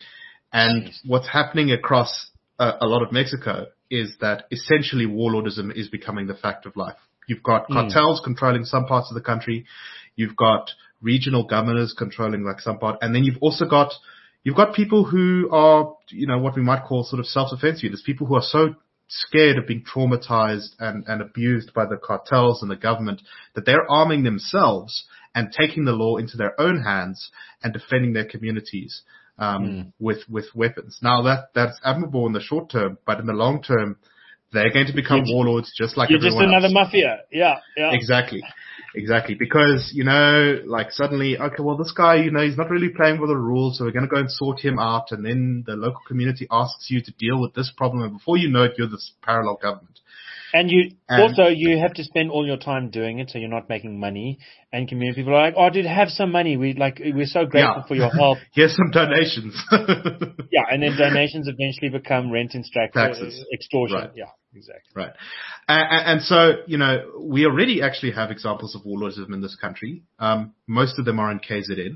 And Jeez. What's happening across a, a lot of Mexico is that essentially warlordism is becoming the fact of life. You've got cartels mm. controlling some parts of the country. You've got regional governors controlling like some part, and then you've also got You've got people who are, you know, what we might call sort of self-defense units, people who are so scared of being traumatized and, and abused by the cartels and the government that they're arming themselves and taking the law into their own hands and defending their communities um, mm. with with weapons. Now, that that's admirable in the short term, but in the long term, they're going to become you're warlords just like you're everyone just another else. mafia. Yeah, yeah. Exactly. Exactly. Because, you know, like suddenly, okay, well, this guy, you know, he's not really playing by the rules, so we're going to go and sort him out. And then the local community asks you to deal with this problem. And before you know it, you're this parallel government. And you and also, you have to spend all your time doing it, so you're not making money. And community people are like, oh, dude, have some money. We like, we're so grateful yeah. for your help. Here's some donations. Yeah. And then donations eventually become rent and taxes, extortion. Right. Yeah. Exactly. Right. And, and so, you know, we already actually have examples of warlordism in this country. Um, most of them are in K Z N.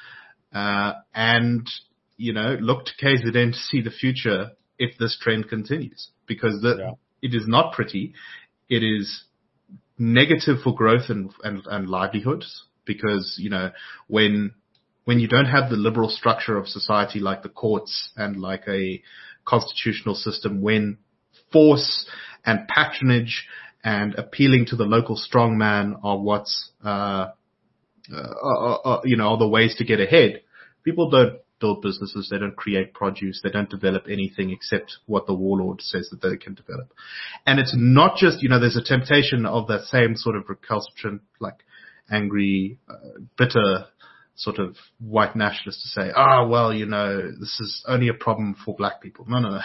Uh, and, you know, look to K Z N to see the future if this trend continues. Because the, yeah. it is not pretty. It is negative for growth and, and, and livelihoods. Because, you know, when, when you don't have the liberal structure of society like the courts and like a constitutional system, when force and patronage and appealing to the local strongman are what's, uh, uh, are, are, you know, are the ways to get ahead. People don't build businesses. They don't create produce. They don't develop anything except what the warlord says that they can develop. And it's not just, you know, there's a temptation of that same sort of recalcitrant, like angry, uh, bitter sort of white nationalist to say, ah, oh, well, you know, this is only a problem for black people. No, no, no.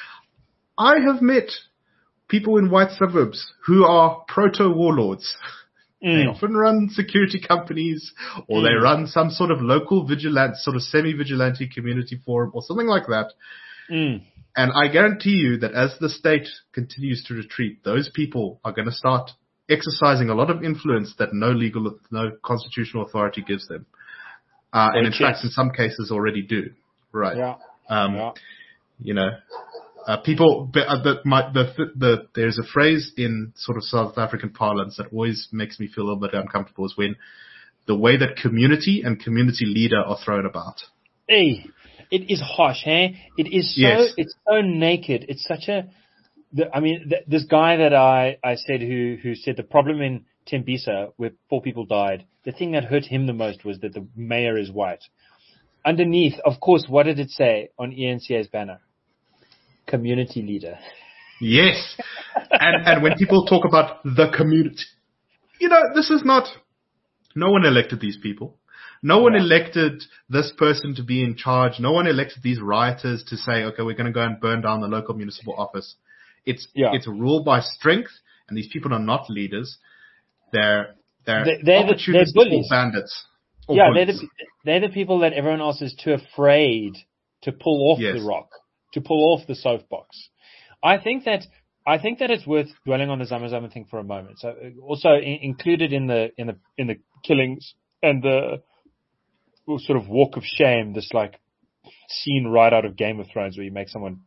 I have met people in white suburbs who are proto-warlords. Mm. They often run security companies or mm. they run some sort of local vigilante, sort of semi-vigilante community forum or something like that. Mm. And I guarantee you that as the state continues to retreat, those people are going to start exercising a lot of influence that no legal, no constitutional authority gives them. Uh, and in fact, in some cases already do. Right. Yeah. Um, yeah. You know, uh, people, but, uh, the, my, the, the, there's a phrase in sort of South African parlance that always makes me feel a little bit uncomfortable, is when the way that community and community leader are thrown about. Hey, it is harsh, hey? It is so, Yes. it's so naked. It's such a, the, I mean, th- this guy that I, I said who, who said the problem in Tembisa where four people died, the thing that hurt him the most was that the mayor is white. Underneath, of course, what did it say on E N C A's banner? Community leader. Yes. and, and when people talk about the community, you know, this is not, no one elected these people. No one Yeah. elected this person to be in charge. No one elected these rioters to say, okay, we're going to go and burn down the local municipal office. It's, Yeah. it's ruled by strength, and these people are not leaders. They're, they're, They- they're the- opportunists they're or bullies. bandits. Or Yeah, bullies. they're the, they're the people that everyone else is too afraid to pull off Yes. the rock, to pull off the soapbox. I think that I think that it's worth dwelling on the Zama Zama thing for a moment. So, uh, also in, included in the in the in the killings and the sort of walk of shame, this like scene right out of Game of Thrones where you make someone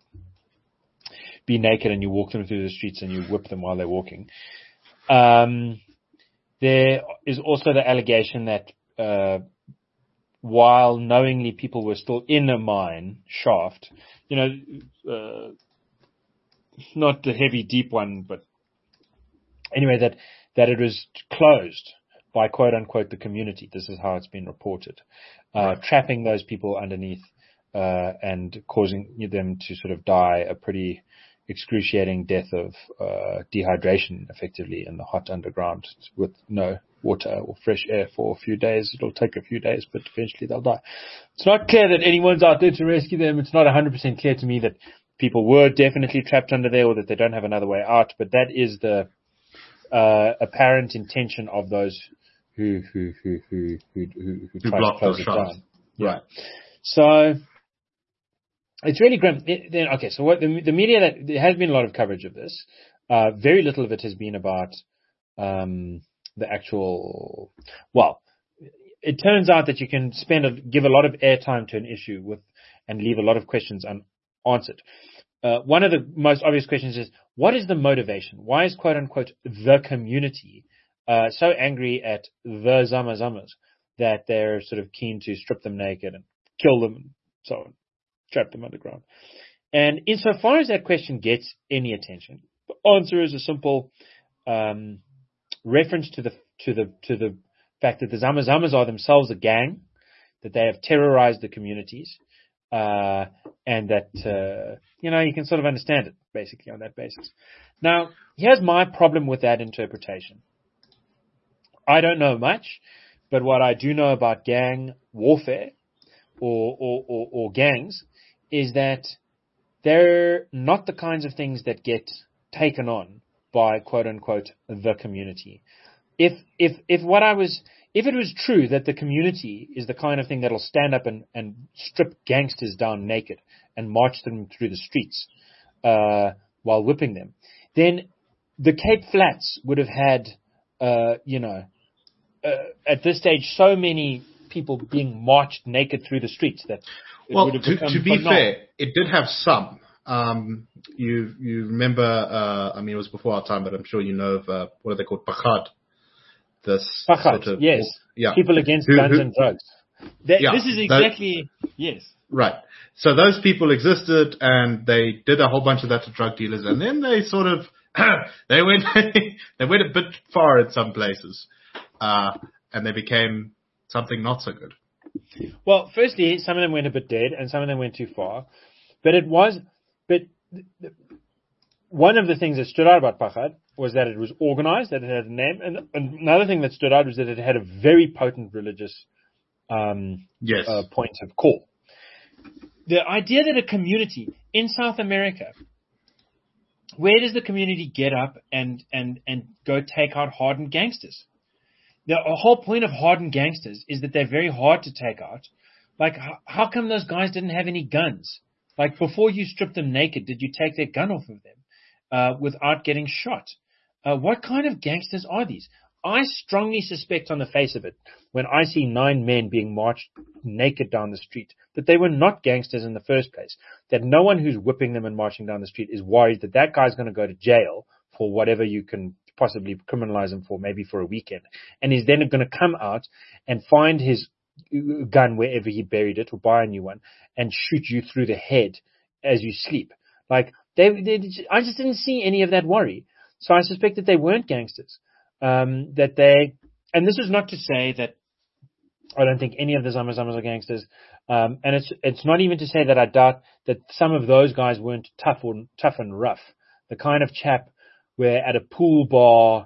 be naked and you walk them through the streets and you whip them while they're walking. Um, there is also the allegation that uh, while knowingly people were still in a mine shaft, you know, uh, not the heavy deep one, but anyway, that, that it was closed by quote unquote the community. This is how it's been reported, uh, Right. trapping those people underneath, uh, and causing them to sort of die a pretty excruciating death of, uh, dehydration effectively in the hot underground with no water or fresh air for a few days. It'll take a few days, but eventually they'll die. It's not clear that anyone's out there to rescue them. It's not one hundred percent clear to me that people were definitely trapped under there or that they don't have another way out, but that is the, uh, apparent intention of those who, who, who, who, who, who, who Who tried to blocked close those it shafts. down. Yeah. Right. So, it's really grim. It- Then, okay, so what the, the media that there has been a lot of coverage of this. Uh, very little of it has been about um, the actual. Well, it turns out that you can spend a, give a lot of airtime to an issue with and leave a lot of questions unanswered. Uh, one of the most obvious questions is, what is the motivation? Why is quote unquote the community uh, so angry at the Zama Zamas that they're sort of keen to strip them naked and kill them and so on? Trap them underground. And insofar as that question gets any attention, the answer is a simple um, reference to the to the to the fact that the Zama Zamas are themselves a gang, that they have terrorized the communities, uh, and that uh, you know you can sort of understand it basically on that basis. Now, here's my problem with that interpretation. I don't know much, but what I do know about gang warfare or or, or, or gangs is that they're not the kinds of things that get taken on by quote unquote the community. If if if what I was if it was true that the community is the kind of thing that'll stand up and, and strip gangsters down naked and march them through the streets uh, while whipping them, then the Cape Flats would have had uh, you know uh, at this stage so many people being marched naked through the streets that it Well, would have to, become to be banal. fair, it did have some. Um, you you remember? Uh, I mean, it was before our time, but I'm sure you know of uh, what are they called? Bachad. This Bachad, sort of yes, yeah, people against Who- guns who- and drugs. That, Yeah, this is that- exactly yes. Right. So those people existed, and they did a whole bunch of that to drug dealers, and then they sort of they went they went a bit far in some places, uh, and they became something not so good. Well, firstly, some of them went a bit dead, and some of them went too far. But it was, but th- th- one of the things that stood out about Bachad was that it was organized, that it had a name, and, and another thing that stood out was that it had a very potent religious um, Yes. uh, point of call. The idea that a community in South America, where does the community get up and and and go take out hardened gangsters? The whole point of hardened gangsters is that they're very hard to take out. Like, how, how come those guys didn't have any guns? Like, before you stripped them naked, did you take their gun off of them uh, without getting shot? Uh, what kind of gangsters are these? I strongly suspect on the face of it, when I see nine men being marched naked down the street, that they were not gangsters in the first place. That no one who's whipping them and marching down the street is worried that that guy's going to go to jail for whatever you can possibly criminalize him for, maybe for a weekend. And he's then going to come out and find his gun wherever he buried it, or buy a new one, and shoot you through the head as you sleep. Like, they, they I just didn't see any of that worry. So I suspect that they weren't gangsters. Um, that they, and this is not to say that I don't think any of the Zama Zamas are gangsters. Um, and it's, it's not even to say that I doubt that some of those guys weren't tough or tough and rough. The kind of chap where at a pool bar,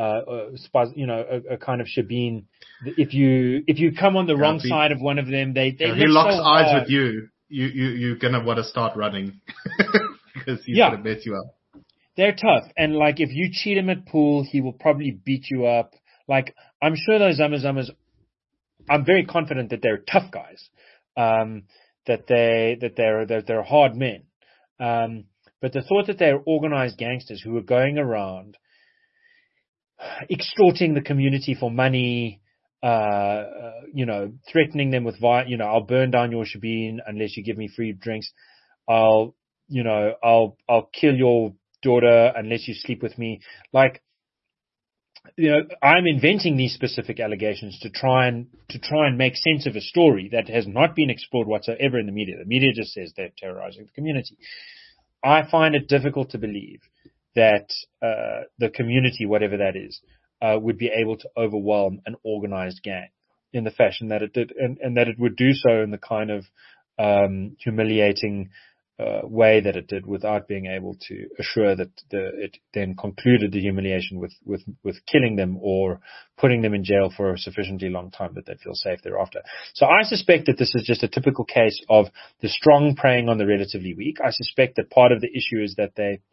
uh, you know, a, a kind of shebeen, if you, if you come on the yeah, wrong be, side of one of them, they, they, if he locks so eyes hard. with you, you, you, you're gonna want to start running because he's yeah. gonna mess you up. They're tough. And like, if you cheat him at pool, he will probably beat you up. Like, I'm sure those Zama Zamas, I'm very confident that they're tough guys. Um, that they, that they're, that they're hard men. Um, but the thought that they're organized gangsters who are going around extorting the community for money, uh, uh you know, threatening them with, vi- you know, I'll burn down your shebeen unless you give me free drinks. I'll, you know, I'll, I'll kill your daughter unless you sleep with me. Like, you know, I'm inventing these specific allegations to try and to try and make sense of a story that has not been explored whatsoever in the media. The media just says they're terrorizing the community. I find it difficult to believe that uh, the community, whatever that is, uh, would be able to overwhelm an organized gang in the fashion that it did, and, and that it would do so in the kind of um, humiliating Uh, way that it did, without being able to assure that the, it then concluded the humiliation with, with, with killing them or putting them in jail for a sufficiently long time that they'd feel safe thereafter. So I suspect that this is just a typical case of the strong preying on the relatively weak. I suspect that part of the issue is that they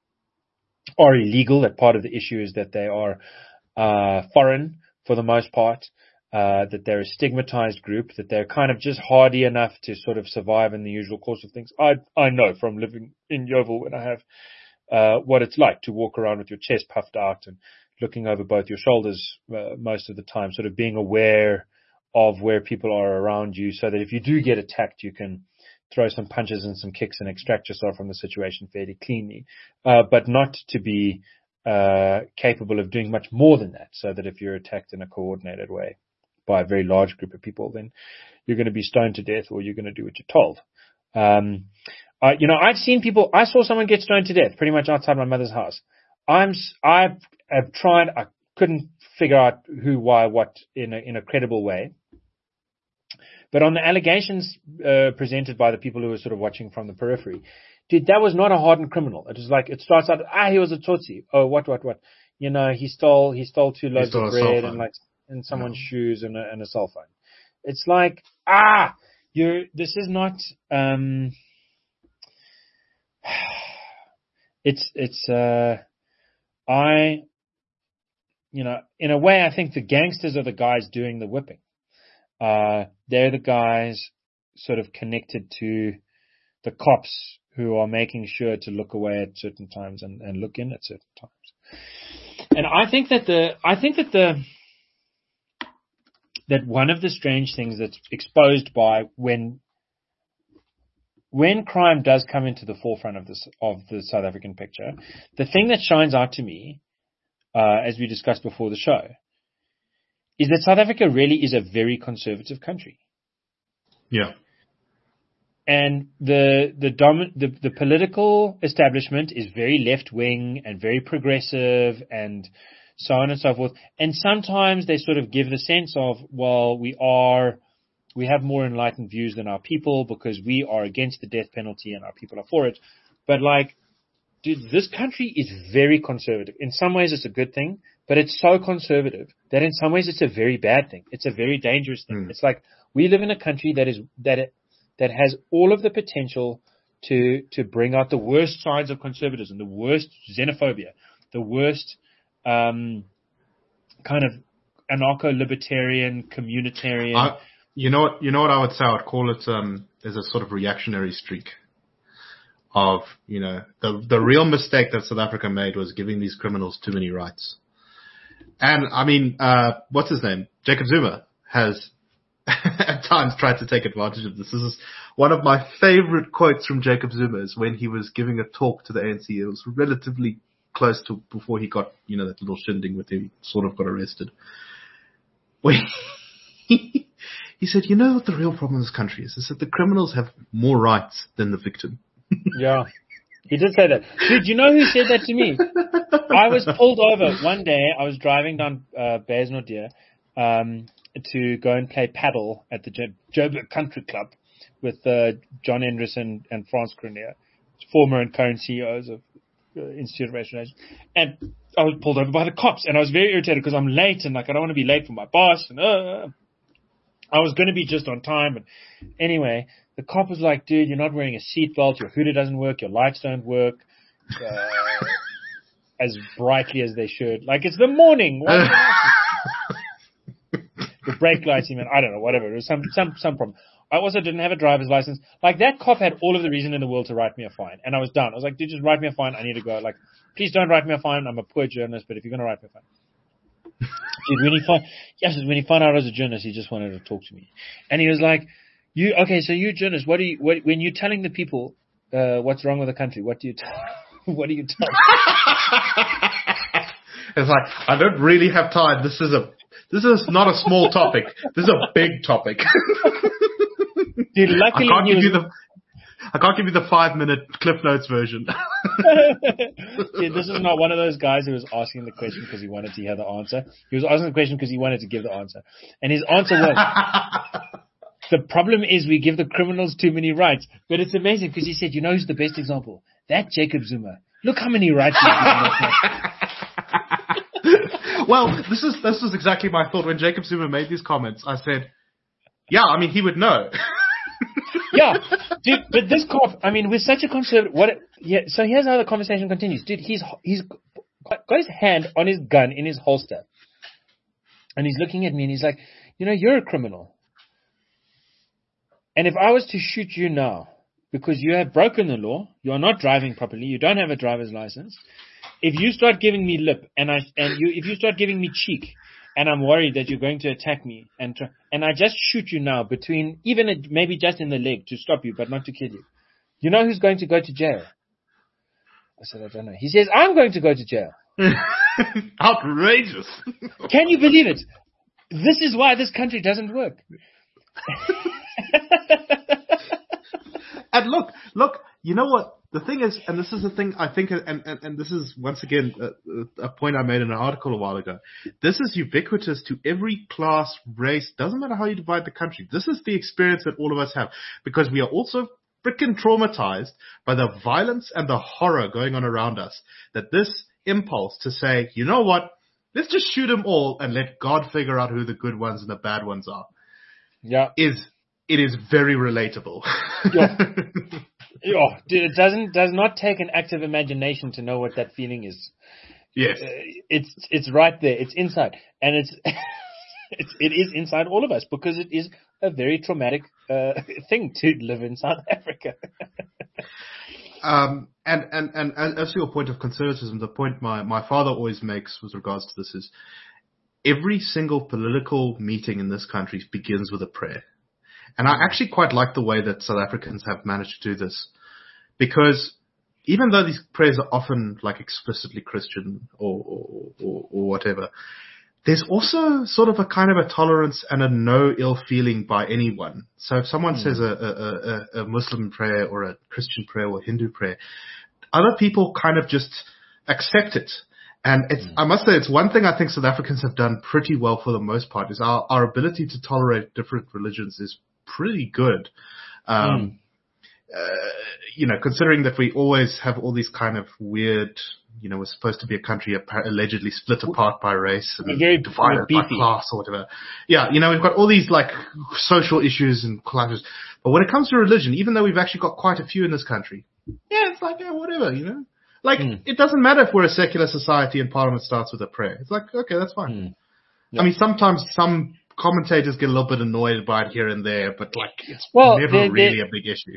are illegal, that part of the issue is that they are uh, foreign for the most part. Uh, that they're a stigmatized group, that they're kind of just hardy enough to sort of survive in the usual course of things. I I know from living in Yeoville when I have uh, what it's like to walk around with your chest puffed out and looking over both your shoulders uh, most of the time, sort of being aware of where people are around you, so that if you do get attacked, you can throw some punches and some kicks and extract yourself from the situation fairly cleanly, uh, but not to be uh, capable of doing much more than that, so that if you're attacked in a coordinated way by a very large group of people, then you're going to be stoned to death, or you're going to do what you're told. Um, uh, you know, I've seen people, I saw someone get stoned to death pretty much outside my mother's house. I'm, I have tried, I couldn't figure out who, why, what in a, in a credible way. But on the allegations, uh, presented by the people who were sort of watching from the periphery, dude, that was not a hardened criminal. It was like, it starts out, ah, he was a Tutsi. Oh, what, what, what? You know, he stole, he stole two loaves of bread and like, and someone's no. shoes and a, and a cell phone. It's like, ah, you're, this is not, um, it's, it's, uh, I, you know, in a way, I think the gangsters are the guys doing the whipping. Uh, they're the guys sort of connected to the cops who are making sure to look away at certain times and, and look in at certain times. And I think that the, I think that the, that one of the strange things that's exposed by when when crime does come into the forefront of this of the South African picture, the thing that shines out to me, uh, as we discussed before the show, is that South Africa really is a very conservative country. Yeah. And the the, dom- the the political establishment is very left wing and very progressive and so on and so forth. And sometimes they sort of give the sense of, well, we are, we have more enlightened views than our people because we are against the death penalty and our people are for it. But like, dude, this country is very conservative. In some ways it's a good thing, but it's so conservative that in some ways it's a very bad thing. It's a very dangerous thing. Mm. It's like we live in a country that is, that it, that has all of the potential to, to bring out the worst sides of conservatism, the worst xenophobia, the worst, Um, kind of anarcho-libertarian, communitarian. I, you know what? You know what I would say? I would call it um, as a sort of reactionary streak. of, you know, the the real mistake that South Africa made was giving these criminals too many rights. And I mean, uh, what's his name? Jacob Zuma has at times tried to take advantage of this. This is one of my favorite quotes from Jacob Zuma is when he was giving a talk to the A N C. It was relatively close to before he got, you know, that little shindig with him, sort of got arrested. Where he, he said, you know what the real problem in this country is? Is that the criminals have more rights than the victim. Yeah. He did say that. Dude, you know who said that to me? I was pulled over one day. I was driving down uh, Baysnodere um, to go and play paddle at the Joburg Country Club with uh, John Henderson and Frans Cronje, former and current C E Os of uh, Institute of Race Relations. And I was pulled over by the cops, and I was very irritated because I'm late, and like I don't want to be late for my boss. And uh, I was going to be just on time. And anyway, the cop was like, dude, you're not wearing a seatbelt, your hoodie doesn't work, your lights don't work uh, as brightly as they should. Like, it's the morning. Why the brake lights, even, I don't know, whatever. It was some, some, some problem. I also didn't have a driver's license. Like, that cop had all of the reason in the world to write me a fine. And I was done. I was like, dude, just write me a fine. I need to go. Like, please don't write me a fine. I'm a poor journalist, but if you're going to write me a fine. Dude, when he found, yes, when he found out I was a journalist, he just wanted to talk to me. And he was like, You okay? So you're a journalist. What do you? What, when you're telling the people uh, what's wrong with the country, what do you? T- what do you tell? It's like, I don't really have time. This is a. This is not a small topic. This is a big topic. Dude, luckily I can't give was, you the. I can't give you the five minute Cliff Notes version. Dude, this is not one of those guys who was asking the question because he wanted to hear the answer. He was asking the question because he wanted to give the answer, and his answer was. The problem is we give the criminals too many rights. But it's amazing because he said, you know who's the best example? That Jacob Zuma. Look how many rights he's given. Well, this is this was exactly my thought when Jacob Zuma made these comments. I said, yeah, I mean, he would know. Yeah, dude, but this cop, I mean, we're such a conservative. What? Yeah, so here's how the conversation continues. Dude, he's he's got his hand on his gun in his holster. And he's looking at me and he's like, you know, you're a criminal. And if I was to shoot you now, because you have broken the law, you are not driving properly, you don't have a driver's license, if you start giving me lip and I and you if you start giving me cheek, and I'm worried that you're going to attack me, and try, and I just shoot you now between even a, maybe just in the leg to stop you, but not to kill you, you know who's going to go to jail? I said, I don't know. He says, I'm going to go to jail. Outrageous. Can you believe it? This is why this country doesn't work. And look, look, you know what? The thing is, and this is the thing I think, and, and, and this is once again a, a point I made in an article a while ago. This is ubiquitous to every class, race, doesn't matter how you divide the country. This is the experience that all of us have because we are also freaking traumatized by the violence and the horror going on around us. That this impulse to say, you know what? Let's just shoot them all and let God figure out who the good ones and the bad ones are. Yeah. Is, it is very relatable. Yeah. Yeah, dude, it doesn't does not take an active imagination to know what that feeling is. Yes, uh, it's it's right there. It's inside, and it's it's it is inside all of us because it is a very traumatic uh, thing to live in South Africa. um, and and and as to your point of conservatism, the point my my father always makes with regards to this is every single political meeting in this country begins with a prayer. And I actually quite like the way that South Africans have managed to do this because even though these prayers are often like explicitly Christian or, or, or, or whatever, there's also sort of a kind of a tolerance and a no ill feeling by anyone. So if someone mm. says a, a, a, a Muslim prayer or a Christian prayer or a Hindu prayer, other people kind of just accept it. And it's, mm. I must say, it's one thing I think South Africans have done pretty well for the most part is our, our ability to tolerate different religions is pretty good. Um, mm. uh, you know, considering that we always have all these kind of weird, you know, we're supposed to be a country allegedly split apart by race and very, divided by class or whatever. Yeah, you know, we've got all these like social issues and clashes. But when it comes to religion, even though we've actually got quite a few in this country, yeah, it's like, yeah, whatever, you know. Like, mm. it doesn't matter if we're a secular society and Parliament starts with a prayer. It's like, okay, that's fine. Mm. Yeah. I mean, sometimes some commentators get a little bit annoyed by it here and there, but like, it's well, never they're, really they're, a big issue.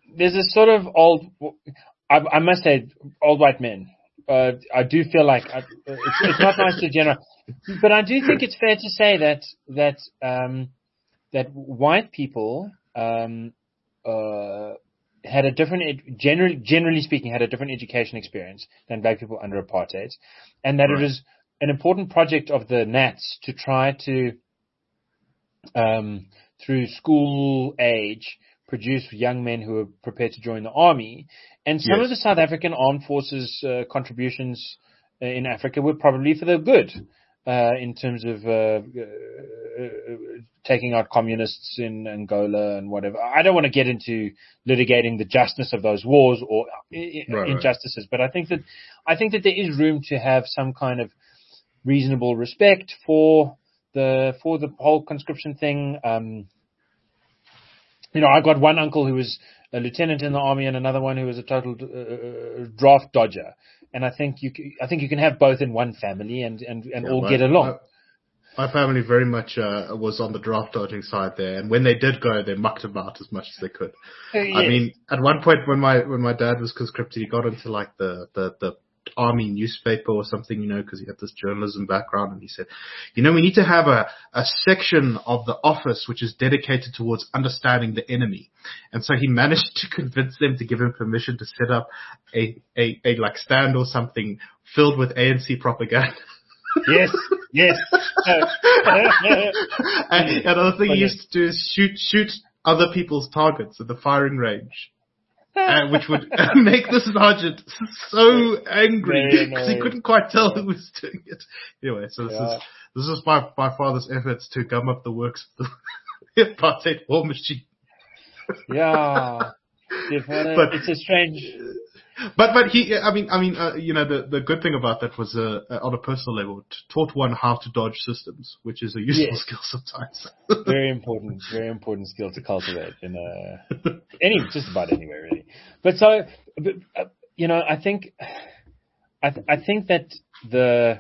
there's a sort of old, I, I must say, old white men. Uh, I do feel like I, it's, it's not nice to generalize, but I do think it's fair to say that that um, that white people um, uh, had a different, generally generally speaking, had a different education experience than black people under apartheid, and that Right. it is an important project of the Nats to try to, um, through school age, produce young men who are prepared to join the army. And some Yes. of the South African armed forces uh, contributions uh, in Africa were probably for the good, uh, in terms of uh, uh, taking out communists in Angola and whatever. I don't want to get into litigating the justness of those wars or Right, right. injustices, but I think that I think that there is room to have some kind of reasonable respect for the for the whole conscription thing. Um, you know, I got one uncle who was a lieutenant in the army and another one who was a total uh, draft dodger. And I think you c- I think you can have both in one family and and, and Yeah, all my- get along. My, my family very much uh, was on the draft dodging side there, and when they did go, they mucked about as much as they could. Uh, I yes. mean, at one point when my when my dad was conscripted, he got into like the the, the army newspaper or something, you know, because he had this journalism background, and he said, you know, we need to have a a section of the office which is dedicated towards understanding the enemy. And so he managed to convince them to give him permission to set up a a, a like stand or something filled with A N C propaganda. Yes, yes. and another thing he Brilliant. used to do is shoot shoot other people's targets at the firing range, uh, which would make the sergeant so angry Very because he annoying. couldn't quite tell who was doing it. Anyway, so this Yeah. is this is my my father's efforts to gum up the works of the apartheid war machine. Yeah. Definitely. But- It's a strange. But but he, I mean, I mean, uh, you know, the the good thing about that was, uh, uh, on a personal level, it taught one how to dodge systems, which is a useful Yes. skill sometimes. Very important, very important skill to cultivate in uh, any, just about anywhere really. But so, but, uh, you know, I think, I, th- I think that the,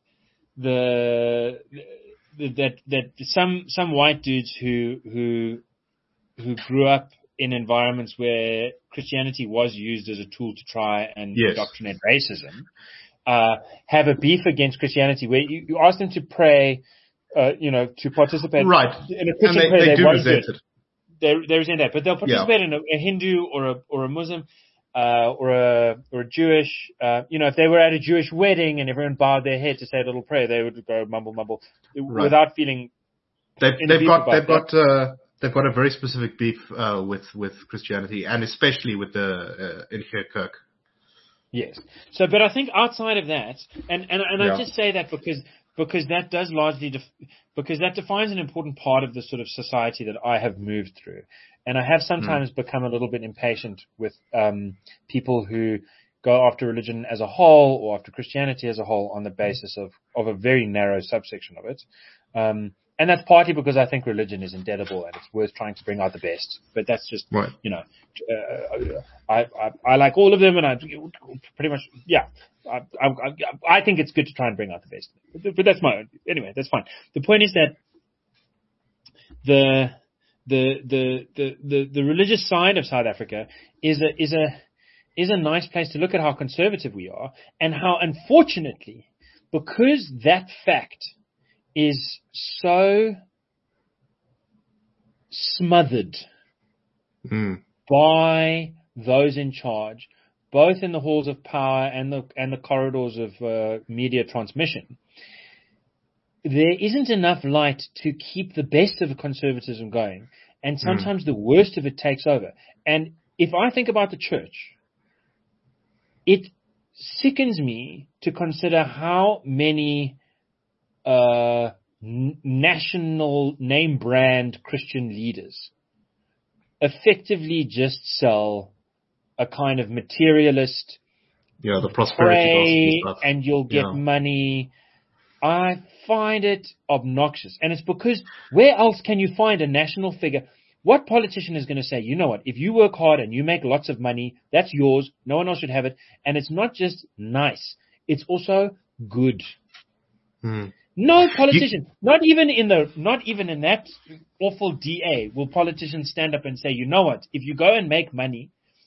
the, the, that, that some, some white dudes who, who, who grew up in environments where Christianity was used as a tool to try and Yes. indoctrinate racism, uh, have a beef against Christianity where you, you ask them to pray, uh, you know, to participate Right. in a And Christian they, prayer. they do won't do resent it. it. They, they resent that, but they'll participate in a, a Hindu or a or a Muslim uh, or a or a Jewish. Uh, you know, if they were at a Jewish wedding and everyone bowed their head to say a little prayer, they would go mumble mumble Right. without feeling. They've, in a they've beef got about they've that. got uh, they've got a very specific beef uh, with with Christianity, and especially with the uh, Inge Kirk. Yes. So, but I think outside of that, and and, and Yeah. I just say that because because that does largely def- because that defines an important part of the sort of society that I have moved through, and I have sometimes become a little bit impatient with um, people who go after religion as a whole or after Christianity as a whole on the basis of of a very narrow subsection of it. Um, and that's partly because I think religion is indelible and it's worth trying to bring out the best. But that's just, Right. you know, uh, I, I I like all of them, and I pretty much, yeah, I, I I think it's good to try and bring out the best. But, but that's my own. Anyway, that's fine. The point is that the the the the the, the religious side of South Africa is a is a is a nice place to look at how conservative we are, and how, unfortunately, because that fact is so smothered Mm. by those in charge, both in the halls of power and the and the corridors of uh, media transmission, there isn't enough light to keep the best of conservatism going, and sometimes the worst of it takes over. And if I think about the church, it sickens me to consider how many uh, n- national name brand Christian leaders effectively just sell a kind of materialist, Yeah, the prosperity pray gospel stuff. and you'll get Yeah. money. I find it obnoxious. And it's because where else can you find a national figure? What politician is going to say, you know what, if you work hard and you make lots of money, that's yours. No one else should have it. And it's not just nice. It's also good. Mm. No politician, you, not even in the, not even in that awful D A will politicians stand up and say, you know what, if you go and make money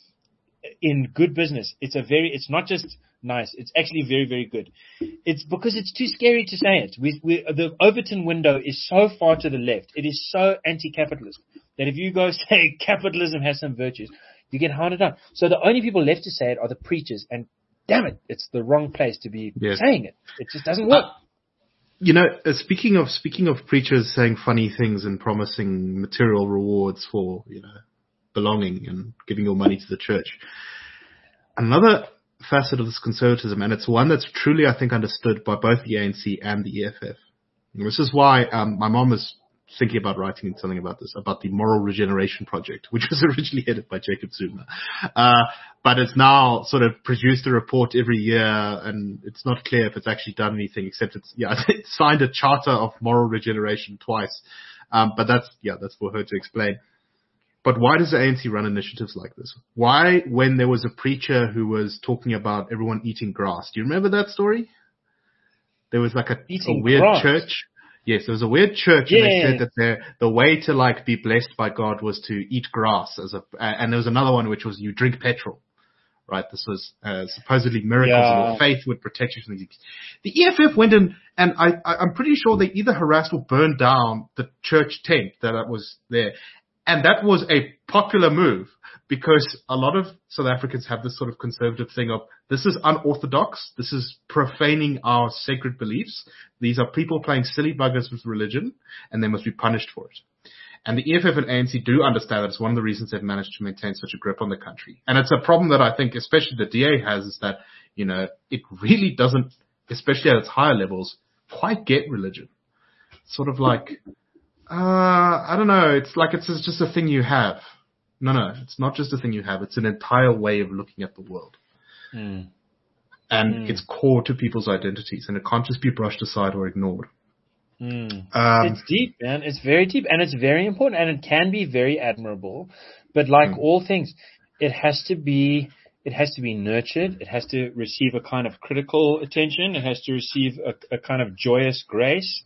in good business, it's a very, it's not just nice, it's actually very, very good. It's because it's too scary to say it. We, we, the Overton window is so far to the left. It is so anti-capitalist that if you go say capitalism has some virtues, you get hounded on. So the only people left to say it are the preachers, and damn it, it's the wrong place to be yes. saying it. It just doesn't work. Uh, you know, uh, speaking of speaking of preachers saying funny things and promising material rewards for, you know, belonging and giving your money to the church, another facet of this conservatism, and it's one that's truly, I think, understood by both the A N C and the E F F. And this is why um, my mom is thinking about writing and telling about this, about the Moral Regeneration Project, which was originally headed by Jacob Zuma. Uh, but it's now sort of produced a report every year, and it's not clear if it's actually done anything, except it's, yeah, it signed a charter of moral regeneration twice. Um, but that's, yeah, that's for her to explain. But why does the A N C run initiatives like this? Why, when there was a preacher who was talking about everyone eating grass, do you remember that story? There was like a, a weird grass. church. Yes, there was a weird church, yeah. and they said that the the way to like be blessed by God was to eat grass as a, and there was another one which was you drink petrol, right? This was uh, supposedly miracles yeah. or faith would protect you from these. The E F F went in, and I, I I'm pretty sure they either harassed or burned down the church tent that was there, and that was a popular move because a lot of South Africans have this sort of conservative thing of this is unorthodox, this is profaning our sacred beliefs. These are people playing silly buggers with religion, and they must be punished for it. And the E F F and A N C do understand that it's one of the reasons they've managed to maintain such a grip on the country. And it's a problem that I think, especially the D A has, is that, you know, it really doesn't, especially at its higher levels, quite get religion. It's sort of like, uh, I don't know, it's like it's just a thing you have. No, no, it's not just a thing you have. It's an entire way of looking at the world. Mm. And mm. it's core to people's identities, and it can't just be brushed aside or ignored. Mm. Um, it's deep, man. It's very deep, and it's very important, and it can be very admirable. But like mm. all things, it has to be it has to be nurtured. It has to receive a kind of critical attention. It has to receive a, a kind of joyous grace.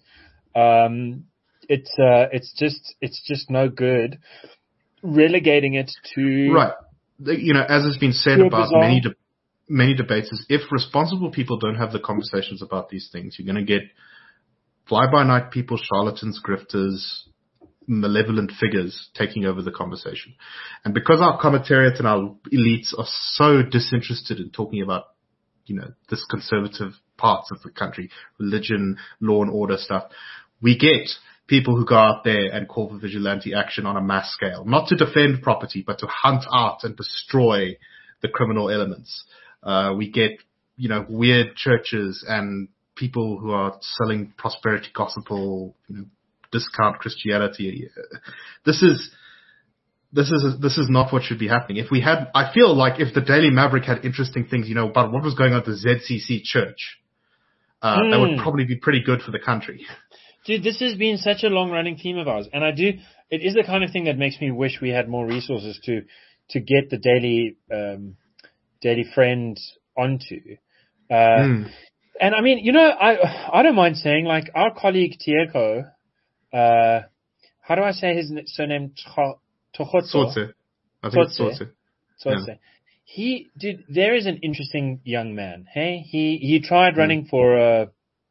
Um, it's uh, it's just it's just no good relegating it to right. You know, as has been said about bizarre. many de- many debates, is if responsible people don't have the conversations about these things, you're going to get fly-by-night people, charlatans, grifters, malevolent figures taking over the conversation. And because our commentariats and our elites are so disinterested in talking about, you know, this conservative parts of the country, religion, law and order stuff, we get people who go out there and call for vigilante action on a mass scale, not to defend property, but to hunt out and destroy the criminal elements. Uh, we get, you know, weird churches and people who are selling prosperity gospel, you know, discount Christianity. This is, this is, this is not what should be happening. If we had, I feel like if the Daily Maverick had interesting things, you know, about what was going on at the Z C C church, uh, mm. that would probably be pretty good for the country. Dude, this has been such a long-running theme of ours, and I do. It is the kind of thing that makes me wish we had more resources to to get the Daily um, Daily Friend onto. Uh, mm. And I mean, you know, I I don't mind saying, like, our colleague Tieko, uh, how do I say his surname? Tohotso. Tsotse. I think it's Tsotse. Tsotse. Yeah. He did. There is an interesting young man. Hey, he he tried running mm. for a.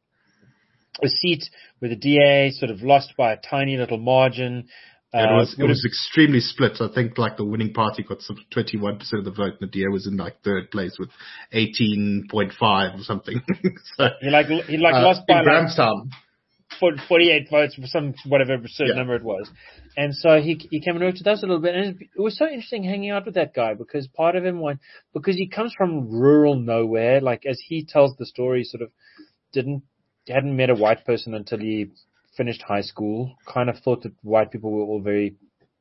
a seat with the D A, sort of lost by a tiny little margin. Uh, it was, it was extremely split. I think like the winning party got some twenty-one percent of the vote, and the D A was in like third place with eighteen point five or something. So, he like, he like uh, lost by Grahamstown. Like forty-eight votes for some, whatever certain yeah. number it was. And so he, he came and worked with us a little bit, and it was so interesting hanging out with that guy because part of him went, because he comes from rural nowhere, like as he tells the story, sort of didn't, hadn't met a white person until he finished high school, kind of thought that white people were all very...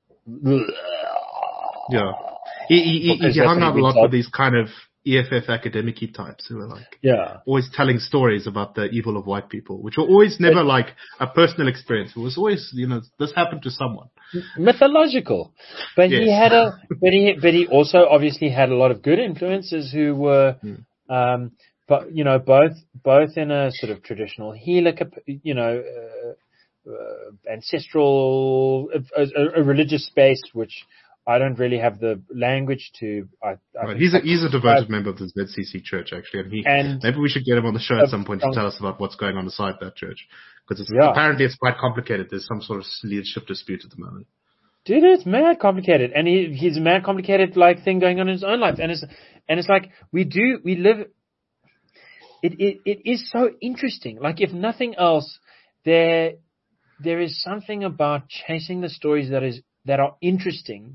Yeah. He, he, he, he hung out a lot with these kind of E F F academic-y types who were like... Yeah. Always telling stories about the evil of white people, which were always never like a personal experience. It was always, you know, this happened to someone. Mythological. But yes. he had a... But he, but he also obviously had a lot of good influences who were... Hmm. Um, but you know, both both in a sort of traditional healer, you know, uh, uh, ancestral, a, a, a religious space, which I don't really have the language to. I, I right. He's a he's a devoted I, member of the Z C C Church, actually, and he and maybe we should get him on the show at some point to tell us about what's going on inside that church, because it's, yeah. apparently it's quite complicated. There's some sort of leadership dispute at the moment. Dude, it's mad complicated, and he he's a mad complicated like thing going on in his own life, and it's and it's like we do we live. It it it is so interesting. Like if nothing else, there there is something about chasing the stories that is that are interesting.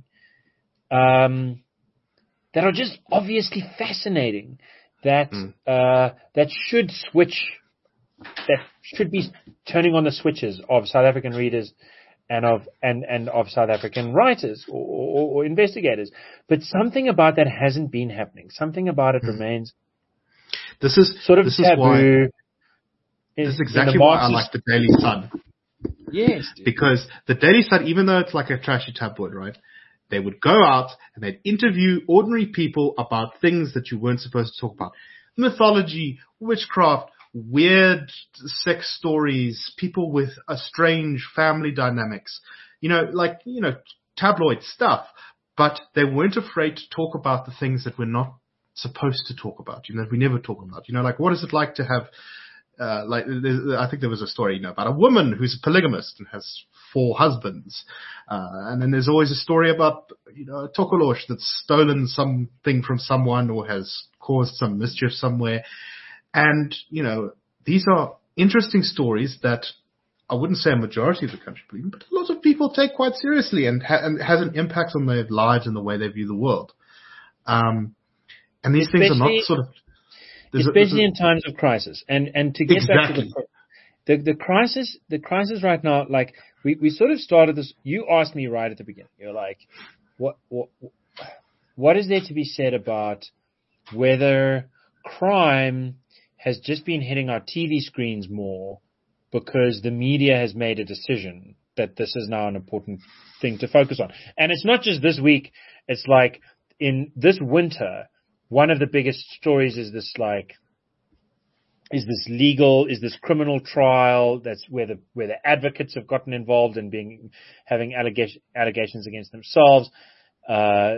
Um, that are just obviously fascinating, that mm. uh, that should switch, that should be turning on the switches of South African readers and of and, and of South African writers or, or, or investigators. But something about that hasn't been happening. Something about it mm. remains. This is sort of this taboo. Is why, in, this is exactly why I like the Daily Sun. Yes, dude. Because the Daily Sun, even though it's like a trashy tabloid, right? They would go out and they'd interview ordinary people about things that you weren't supposed to talk about. Mythology, witchcraft, weird sex stories, people with a strange family dynamics. You know, like, you know, tabloid stuff. But they weren't afraid to talk about the things that we're not supposed to talk about, you know, that we never talk about. You know, like, what is it like to have, uh, like, I think there was a story, you know, about a woman who's a polygamist and has four husbands. Uh, and then there's always a story about, you know, a tokolosh that's stolen something from someone or has caused some mischief somewhere. And, you know, these are interesting stories that I wouldn't say a majority of the country believe in, but a lot of people take quite seriously and, ha- and has an impact on their lives and the way they view the world. Um, and these especially, things are not sort of... Especially a, in times of crisis. And, and to get exactly. back to the, the, the crisis, the crisis right now, like, we, we sort of started this, you asked me right at the beginning, you're like, what, what, what is there to be said about whether crime has just been hitting our T V screens more because the media has made a decision that this is now an important thing to focus on? And it's not just this week. It's like in this winter, one of the biggest stories is this like, is this legal, is this criminal trial that's where the, where the advocates have gotten involved and being, having allegation, allegations against themselves. Uh,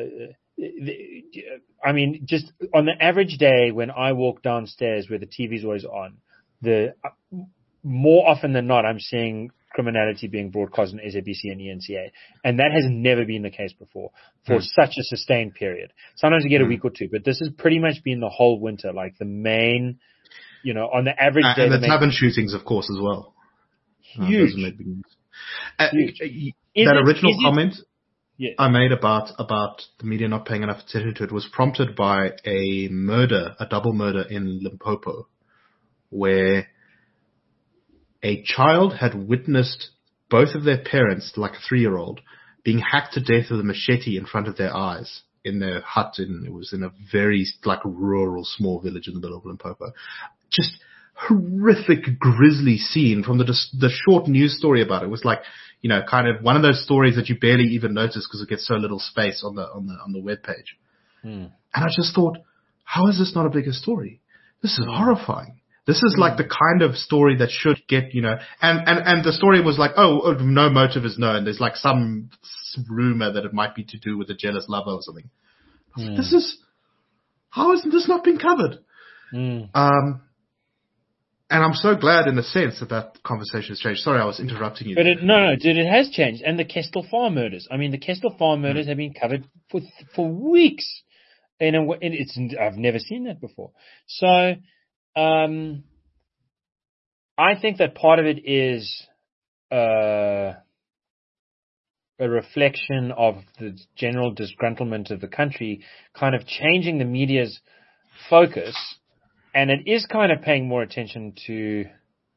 I mean, just on the average day when I walk downstairs where the T V's always on, the, more often than not, I'm seeing criminality being broadcast on S A B C and E N C A. And that has never been the case before for mm. such a sustained period. Sometimes you get mm. a week or two, but this has pretty much been the whole winter, like the main, you know, on the average uh, day. And the, the tavern shootings, of course, as well. Huge. Uh, Huge. Uh, that it, original comment yes. I made about, about the media not paying enough attention to it was prompted by a murder, a double murder in Limpopo, where a child had witnessed both of their parents, like a three-year-old, being hacked to death with a machete in front of their eyes in their hut. In, it was in a very, like, rural, small village in the middle of Limpopo. Just horrific, grisly scene from the the short news story about it. It was like, you know, kind of one of those stories that you barely even notice because it gets so little space on the on the on the webpage. Mm. And I just thought, how is this not a bigger story? This is mm. horrifying. This is mm. like the kind of story that should get, you know, and, and, and the story was like, oh, no motive is known. There's like some rumor that it might be to do with a jealous lover or something. Mm. This is, how has this not been covered? Mm. Um, and I'm so glad in a sense that that conversation has changed. Sorry, I was interrupting you. But it, no, no, dude, it has changed. And the Kestel Farm murders. I mean, the Kestel Farm murders mm. have been covered for, for weeks. And it's, I've never seen that before. So, Um, I think that part of it is uh, a reflection of the general disgruntlement of the country, kind of changing the media's focus, and it is kind of paying more attention to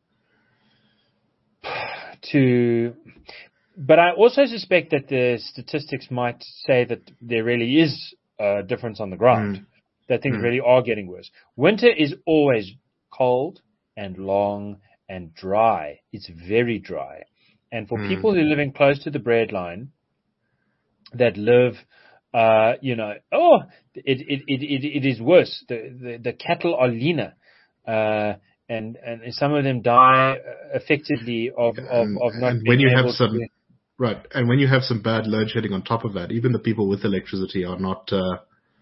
to. But I also suspect that the statistics might say that there really is a difference on the ground. Mm. That things mm. really are getting worse. Winter is always cold and long and dry. It's very dry. And for mm. people who are living close to the bread line, that live, uh, you know, oh, it, it, it, it, it is worse. The, the, the cattle are leaner. uh, and and some of them die effectively of of, And, of not and being when you able have some, to. right, and when you have some bad load shedding on top of that, even the people with electricity are not. Uh,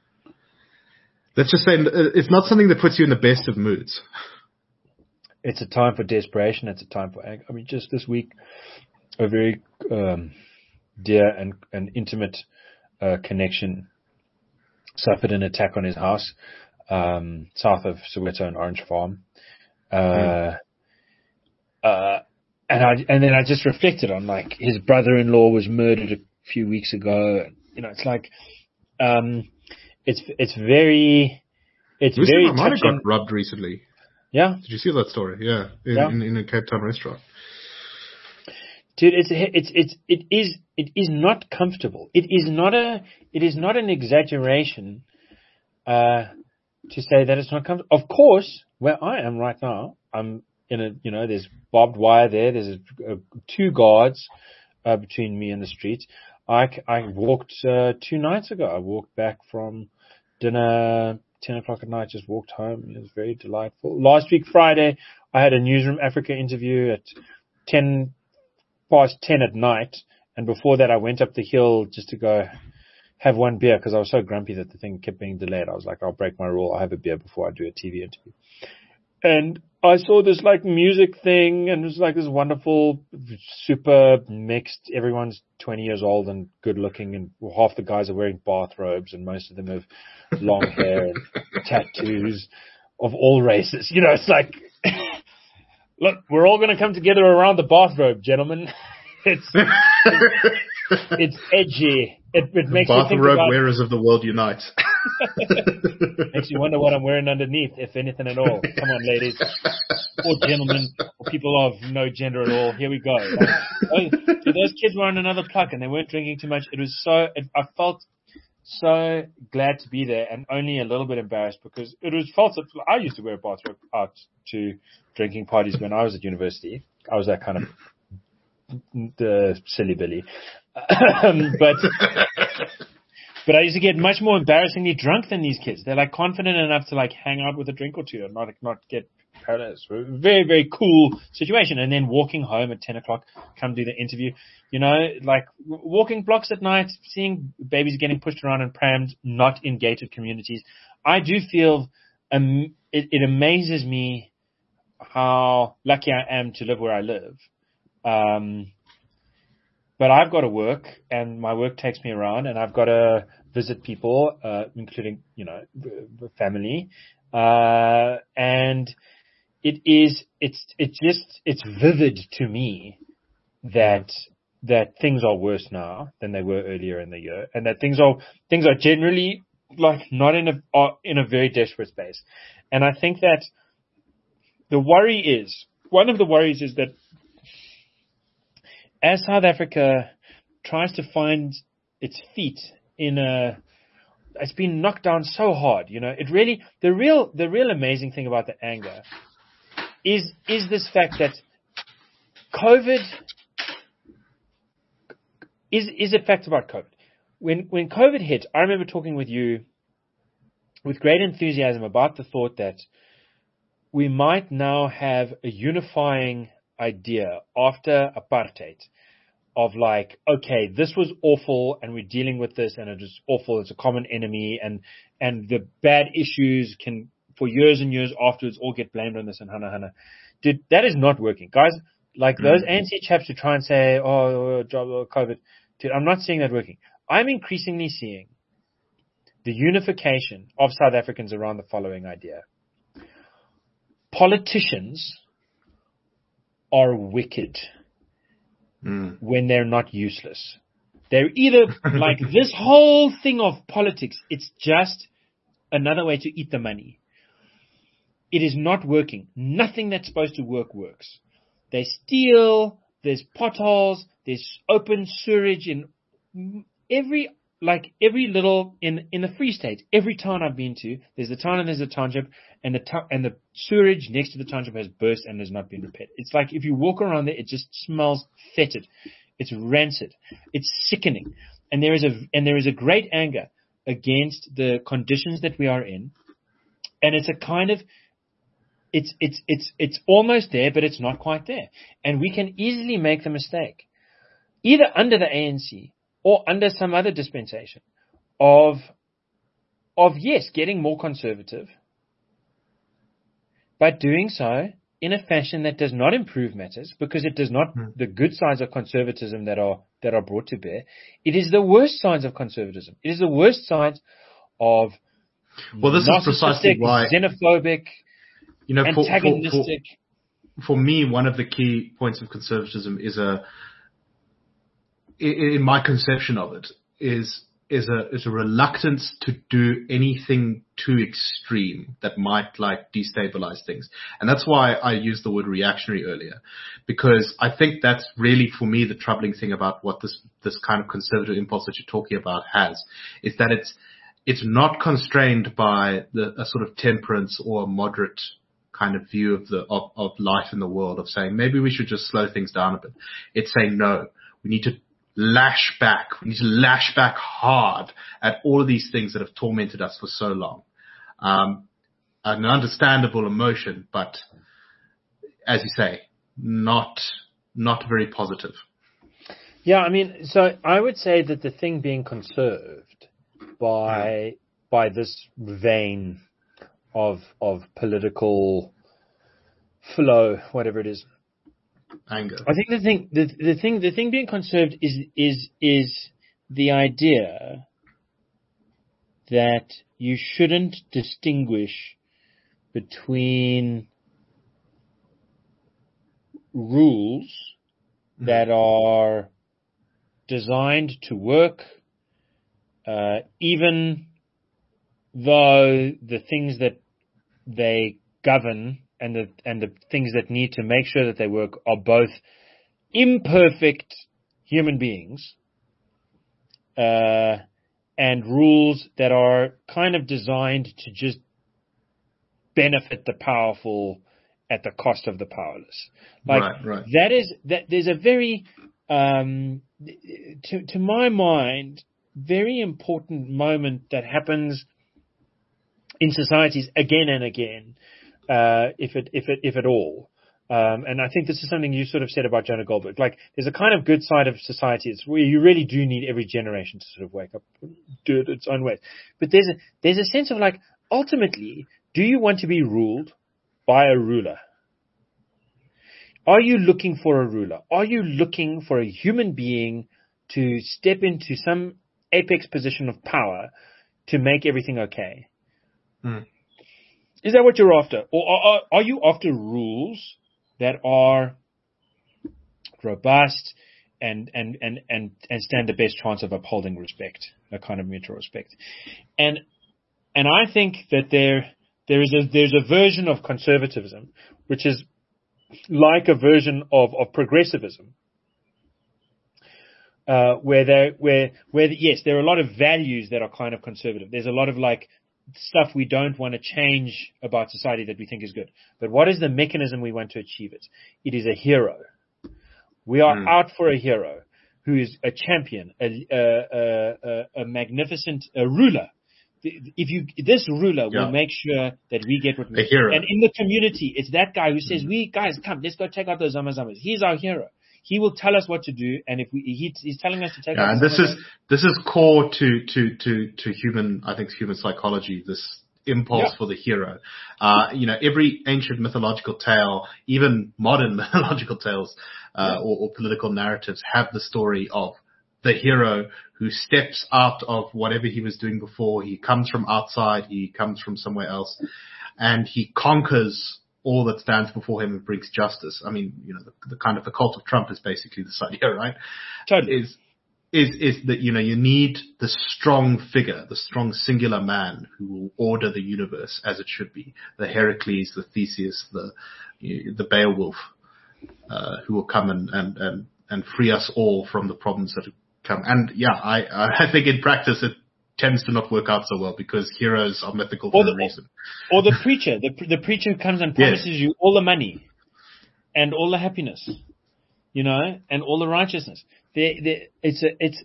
let's just say it's not something that puts you in the best of moods. It's a time for desperation. It's a time for anger. I mean, just this week, a very um, dear and, and intimate uh, connection suffered an attack on his house um, south of Soweto and Orange Farm. Uh, mm. uh, and I and then I just reflected on, like, his brother-in-law was murdered a few weeks ago. You know, it's like um, it's it's very it's Lucy very Mamani touching. got robbed recently. Yeah. Did you see that story? Yeah, in, yeah. in, in a Cape Town restaurant. Dude, it's it's it's it is it is not comfortable. It is not a it is not an exaggeration uh, to say that it's not comfortable. Of course, where I am right now, I'm in a you know there's barbed wire there. There's a, a, two guards uh, between me and the street. I I walked uh, two nights ago. I walked back from dinner. ten o'clock at night, just walked home. It was very delightful. Last week, Friday, I had a Newsroom Africa interview at ten past ten at night. And before that, I went up the hill just to go have one beer because I was so grumpy that the thing kept being delayed. I was like, I'll break my rule. I'll have a beer before I do a T V interview. And I saw this like music thing, and it was like this wonderful, super mixed. Everyone's twenty years old and good looking, and half the guys are wearing bathrobes, and most of them have long hair and tattoos of all races. You know, it's like, look, we're all going to come together around the bathrobe, gentlemen. It's it's, it's edgy. It, it makes you think bathrobe about, wearers of the world unite. Makes you wonder what I'm wearing underneath, if anything at all. Come on, ladies. Or gentlemen, or people of no gender at all. Here we go. Like, so those kids were on another plug and they weren't drinking too much. It was so, it, I felt so glad to be there and only a little bit embarrassed because it was felt, I used to wear a bathrobe out to drinking parties when I was at university. I was that kind of the silly Billy. Um, but but I used to get much more embarrassingly drunk than these kids. They're like confident enough to like hang out with a drink or two and not not get paralyzed. Very, very cool situation. And then walking home at ten o'clock, come do the interview. You know, like walking blocks at night, seeing babies getting pushed around and prammed, not in gated communities. I do feel um, it, it amazes me how lucky I am to live where I live. Um, but I've got to work, and my work takes me around, and I've got to visit people, uh, including, you know, family. Uh, and it is, it's, it just, it's vivid to me that, that things are worse now than they were earlier in the year, and that things are, things are generally like not in a, are in a very desperate space. And I think that the worry is, one of the worries is that as South Africa tries to find its feet in a, it's been knocked down so hard, you know, it really, the real, the real amazing thing about the anger is, is this fact that COVID is, is a fact about COVID. When, when COVID hit, I remember talking with you with great enthusiasm about the thought that we might now have a unifying idea after apartheid of like, okay, this was awful and we're dealing with this and it is awful. It's a common enemy and, and the bad issues can for years and years afterwards all get blamed on this and hana hana. Dude, that is not working. Guys, like those A N C chaps who try and say, oh, job, oh, COVID, dude, I'm not seeing that working. I'm increasingly seeing the unification of South Africans around the following idea. Politicians are wicked mm. when they're not useless. They're either like this whole thing of politics, it's just another way to eat the money. It is not working. Nothing that's supposed to work works. They steal, there's potholes, there's open sewerage in every like every little in in the Free State, every town I've been to, there's a town and there's a township, and the to- and the sewerage next to the township has burst and has not been repaired. It's like if you walk around there, it just smells fetid. It's rancid. It's sickening. And there is a and there is a great anger against the conditions that we are in, and it's a kind of it's it's it's it's almost there, but it's not quite there, and we can easily make the mistake, either under the A N C or under some other dispensation, of of yes, getting more conservative, but doing so in a fashion that does not improve matters, because it does not Hmm. the good sides of conservatism that are that are brought to bear. It is the worst sides of conservatism. It is the worst sides of Well, this is precisely narcissistic, why, xenophobic, you know, for, for, for, antagonistic. for me, one of the key points of conservatism is a, in my conception of it, is is a is a reluctance to do anything too extreme that might like destabilize things. And that's why I used the word reactionary earlier, because I think that's really, for me, the troubling thing about what this this kind of conservative impulse that you're talking about has, is that it's it's not constrained by the, a sort of temperance or a moderate kind of view of the of, of life in the world, of saying maybe we should just slow things down a bit. It's saying no, we need to lash back. We need to lash back hard at all of these things that have tormented us for so long. Um, an understandable emotion, but as you say, not not very positive. Yeah, I mean, so I would say that the thing being conserved by mm. by this vein of of political flow, whatever it is, anger. I think the thing the the thing the thing being conserved is is is the idea that you shouldn't distinguish between rules mm. that are designed to work, uh, even though the things that they govern and the and the things that need to make sure that they work are both imperfect human beings, uh, and rules that are kind of designed to just benefit the powerful at the cost of the powerless. Like right, right. that is that there's a very um, to to my mind very important moment that happens in societies again and again, uh, if it if it if at all. Um, and I think this is something you sort of said about Jonah Goldberg. Like, there's a kind of good side of society. It's where you really do need every generation to sort of wake up, do it its own way. But there's a there's a sense of like, ultimately, do you want to be ruled by a ruler? Are you looking for a ruler? Are you looking for a human being to step into some apex position of power to make everything okay? Hmm. Is that what you're after? Or are, are you after rules that are robust and, and, and, and, and stand the best chance of upholding respect, a kind of mutual respect? And, and I think that there, there is a, there's a version of conservatism, which is like a version of, of progressivism, uh, where there, where, where, yes, there are a lot of values that are kind of conservative. There's a lot of like, stuff we don't want to change about society that we think is good. But what is the mechanism we want to achieve it? It is a hero. We are mm. out for a hero who is a champion, a, a, a, a magnificent a ruler. If you, this ruler yeah. will make sure that we get what we want. Hero. And in the community, it's that guy who says, mm. "We guys, come, let's go take out those zama zamas." He's our hero. He will tell us what to do, and if we, he, he's telling us to take. Yeah, and this is this is core to to to to human, I think, human psychology. This impulse yeah. for the hero. Uh, you know, every ancient mythological tale, even modern mythological tales uh, yeah. or, or political narratives, have the story of the hero who steps out of whatever he was doing before. He comes from outside. He comes from somewhere else, and he conquers all that stands before him and brings justice. I mean, you know, the, the kind of the cult of Trump is basically this idea, right? Totally. Is, is, is that, you know, you need the strong figure, the strong singular man who will order the universe as it should be. The Heracles, the Theseus, the, the Beowulf, uh, who will come and, and, and, and free us all from the problems that have come. And yeah, I, I think in practice it tends to not work out so well because heroes are mythical for or the, a reason. Or the preacher, the the preacher who comes and promises yes. you all the money and all the happiness, you know, and all the righteousness. There, there, it's a, it's,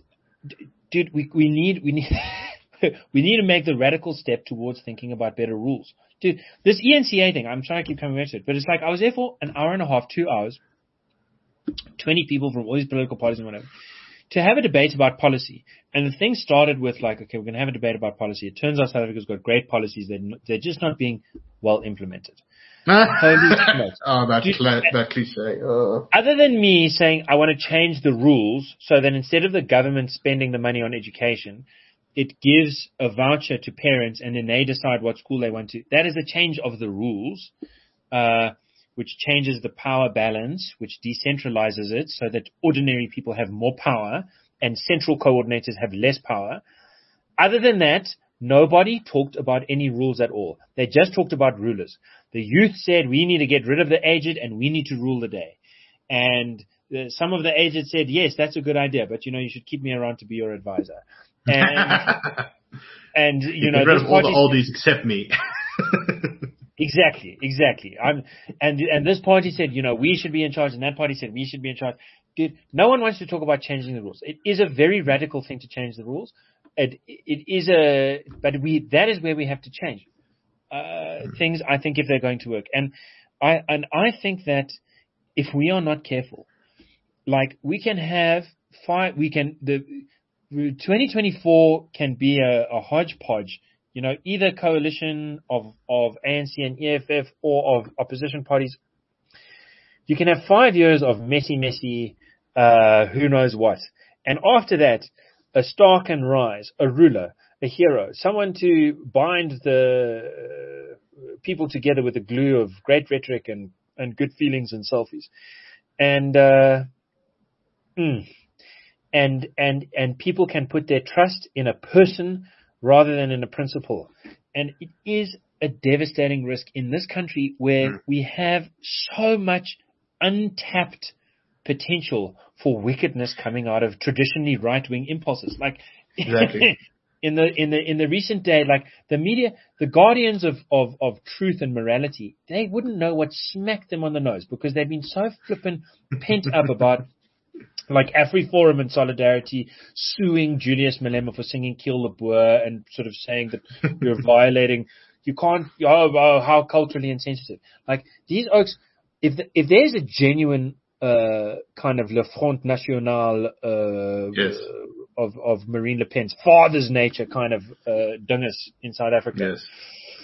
dude, we we need we need we need to make the radical step towards thinking about better rules, dude, this E N C A thing, I'm trying to keep coming back to it, but it's like I was there for an hour and a half, two hours, twenty people from all these political parties and whatever, to have a debate about policy. And the thing started with like, okay, we're going to have a debate about policy. It turns out South Africa's got great policies. They're, they're just not being well implemented. Oh, that, cl- that cliche. Oh. Other than me saying I want to change the rules so that instead of the government spending the money on education, it gives a voucher to parents and then they decide what school they want to. That is a change of the rules, uh, which changes the power balance, which decentralizes it so that ordinary people have more power and central coordinators have less power. Other than that, nobody talked about any rules at all. They just talked about rulers. The youth said, we need to get rid of the aged and we need to rule the day. And uh, some of the aged said, yes, that's a good idea, but you know, you should keep me around to be your advisor. And, and you, you know, rid of all the oldies except me. Exactly, exactly. I'm, and, and this party said, you know, we should be in charge, and that party said we should be in charge. Dude, no one wants to talk about changing the rules. It is a very radical thing to change the rules. It, it is a, but we, that is where we have to change, uh, things, I think, if they're going to work. And I, and I think that if we are not careful, like we can have five, we can, the twenty twenty-four can be a, a hodgepodge, you know, either coalition of, of A N C and E F F or of opposition parties. You can have five years of messy, messy, uh, who knows what. And after that, a star can rise, a ruler, a hero, someone to bind the people together with the glue of great rhetoric and, and good feelings and selfies. And, uh, mm, and, and, and people can put their trust in a person rather than in a principle. And it is a devastating risk in this country where we have so much untapped potential for wickedness coming out of traditionally right-wing impulses. Like exactly. in the in the in the recent day, like the media, the guardians of, of, of truth and morality, they wouldn't know what smacked them on the nose because they've been so flippin' pent up about like AfriForum and Solidarity suing Julius Malema for singing Kill the Boer and sort of saying that you're violating, you can't, oh, oh, how culturally insensitive. Like these oaks, if the, if there's a genuine uh, kind of Le Front National uh, yes. of of Marine Le Pen's father's nature kind of uh, dingus in South Africa, yes.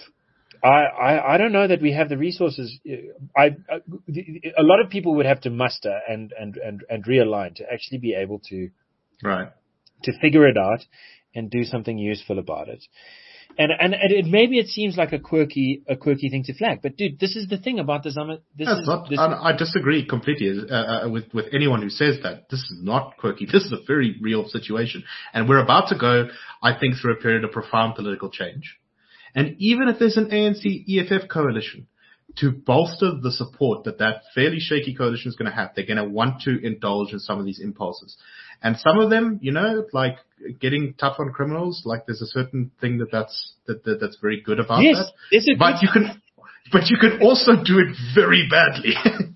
I, I, I don't know that we have the resources. I, I a lot of people would have to muster and, and, and, and realign to actually be able to right to figure it out and do something useful about it. And and, and it, maybe it seems like a quirky a quirky thing to flag, but dude, this is the thing about the Zama. This That's is, not. this, I disagree completely uh, uh, with with anyone who says that. This is not quirky. This is a very real situation, and we're about to go, I think, through a period of profound political change. And even if there's an A N C E F F coalition, to bolster the support that that fairly shaky coalition is going to have, they're going to want to indulge in some of these impulses. And some of them, you know, like getting tough on criminals, like there's a certain thing that that's, that, that that's very good about yes, that. It's a but you can, but you can also do it very badly.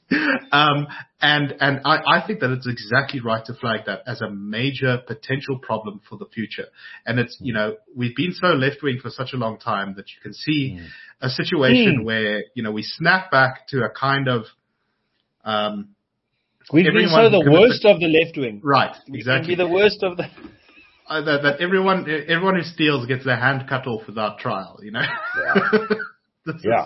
um, and, and I, I think that it's exactly right to flag that as a major potential problem for the future. And it's, you know, we've been so left-wing for such a long time that you can see mm. a situation mm. where, you know, we snap back to a kind of, um, we've been so the worst of the left-wing. Right, we exactly. We can be the worst of the... Uh, that, that everyone, everyone who steals gets their hand cut off without trial, you know? Yeah. yeah.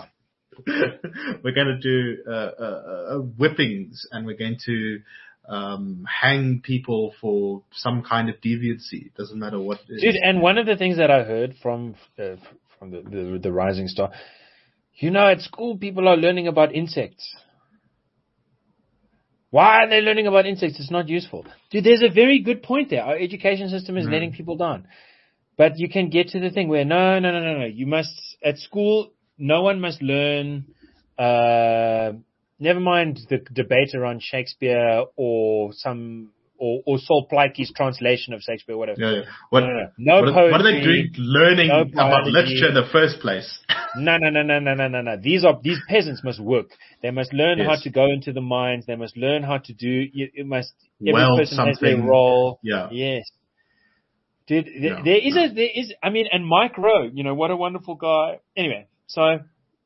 We're going to do uh, uh, uh, whippings, and we're going to um, hang people for some kind of deviancy. Doesn't matter what it is. Dude, and one of the things that I heard from uh, from the, the, the Rising Star, you know, at school people are learning about insects. Why are they learning about insects? It's not useful. Dude, there's a very good point there. Our education system is mm. letting people down. But you can get to the thing where, no, no, no, no, no. You must, at school, no one must learn, uh, never mind the debate around Shakespeare or some, or, or Saul Plaatje's translation of Shakespeare, whatever. Yeah, yeah. What, no, no, no. no what, poetry, what are they doing learning no about literature in the first place? No, no, no, no, no, no, no, no. These are, these peasants must work. They must learn yes. how to go into the mines. They must learn how to do, you, it must, every well, person something, has their role. Yeah. Yes. Dude, there, no, there is no. a, there is, I mean, and Mike Rowe, you know, what a wonderful guy. Anyway, so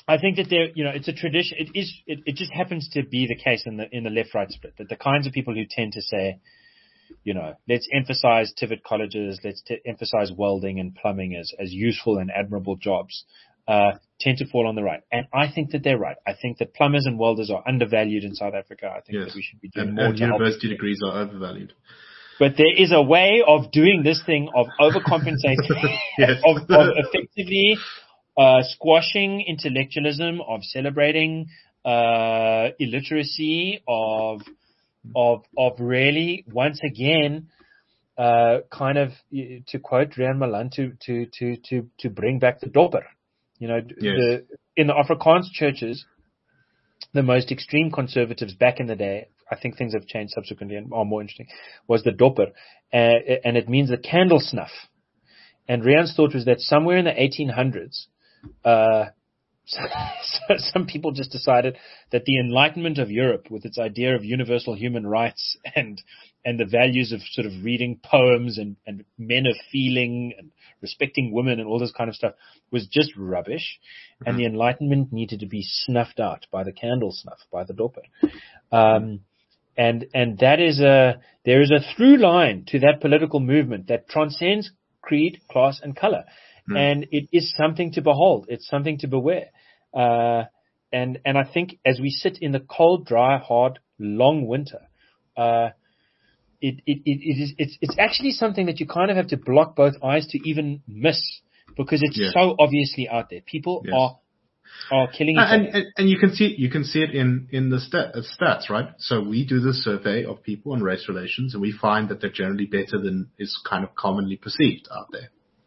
I think that there, you know, it's a tradition. It is. It, it just happens to be the case in the in the left-right split that the kinds of people who tend to say, you know, let's emphasize Tivet colleges, let's t- emphasize welding and plumbing as as useful and admirable jobs, uh, tend to fall on the right. And I think that they're right. I think that plumbers and welders are undervalued in South Africa. I think yes. that we should be doing and, more. And to university help degrees are overvalued. But there is a way of doing this thing of overcompensating, yes. of, of effectively uh, squashing intellectualism, of celebrating uh, illiteracy, of of of really once again uh, kind of, to quote Rian Malan, to to to to to bring back the dopper. You know, yes. the in the Afrikaans churches, the most extreme conservatives back in the day, I think things have changed subsequently and are more interesting, was the dopper. Uh, and it means the candle snuff. And Rian's thought was that somewhere in the eighteen hundreds, uh, so, so some people just decided that the Enlightenment of Europe, with its idea of universal human rights and and the values of sort of reading poems and, and men of feeling and respecting women and all this kind of stuff, was just rubbish. Mm-hmm. And the Enlightenment needed to be snuffed out by the candle snuff, by the dopper. Um, and and that is a there is a through line to that political movement that transcends creed, class, and color. Mm. And it is something to behold. It's something to beware. Uh, and, and I think as we sit in the cold, dry, hard, long winter, uh, it, it, it, it is, it's, it's actually something that you kind of have to block both eyes to even miss, because it's yeah. so obviously out there. People yes. are, are killing each and, other. And, and you can see, you can see it in, in the stat, stats, right? So we do this survey of people on race relations, and we find that they're generally better than is kind of commonly perceived out there.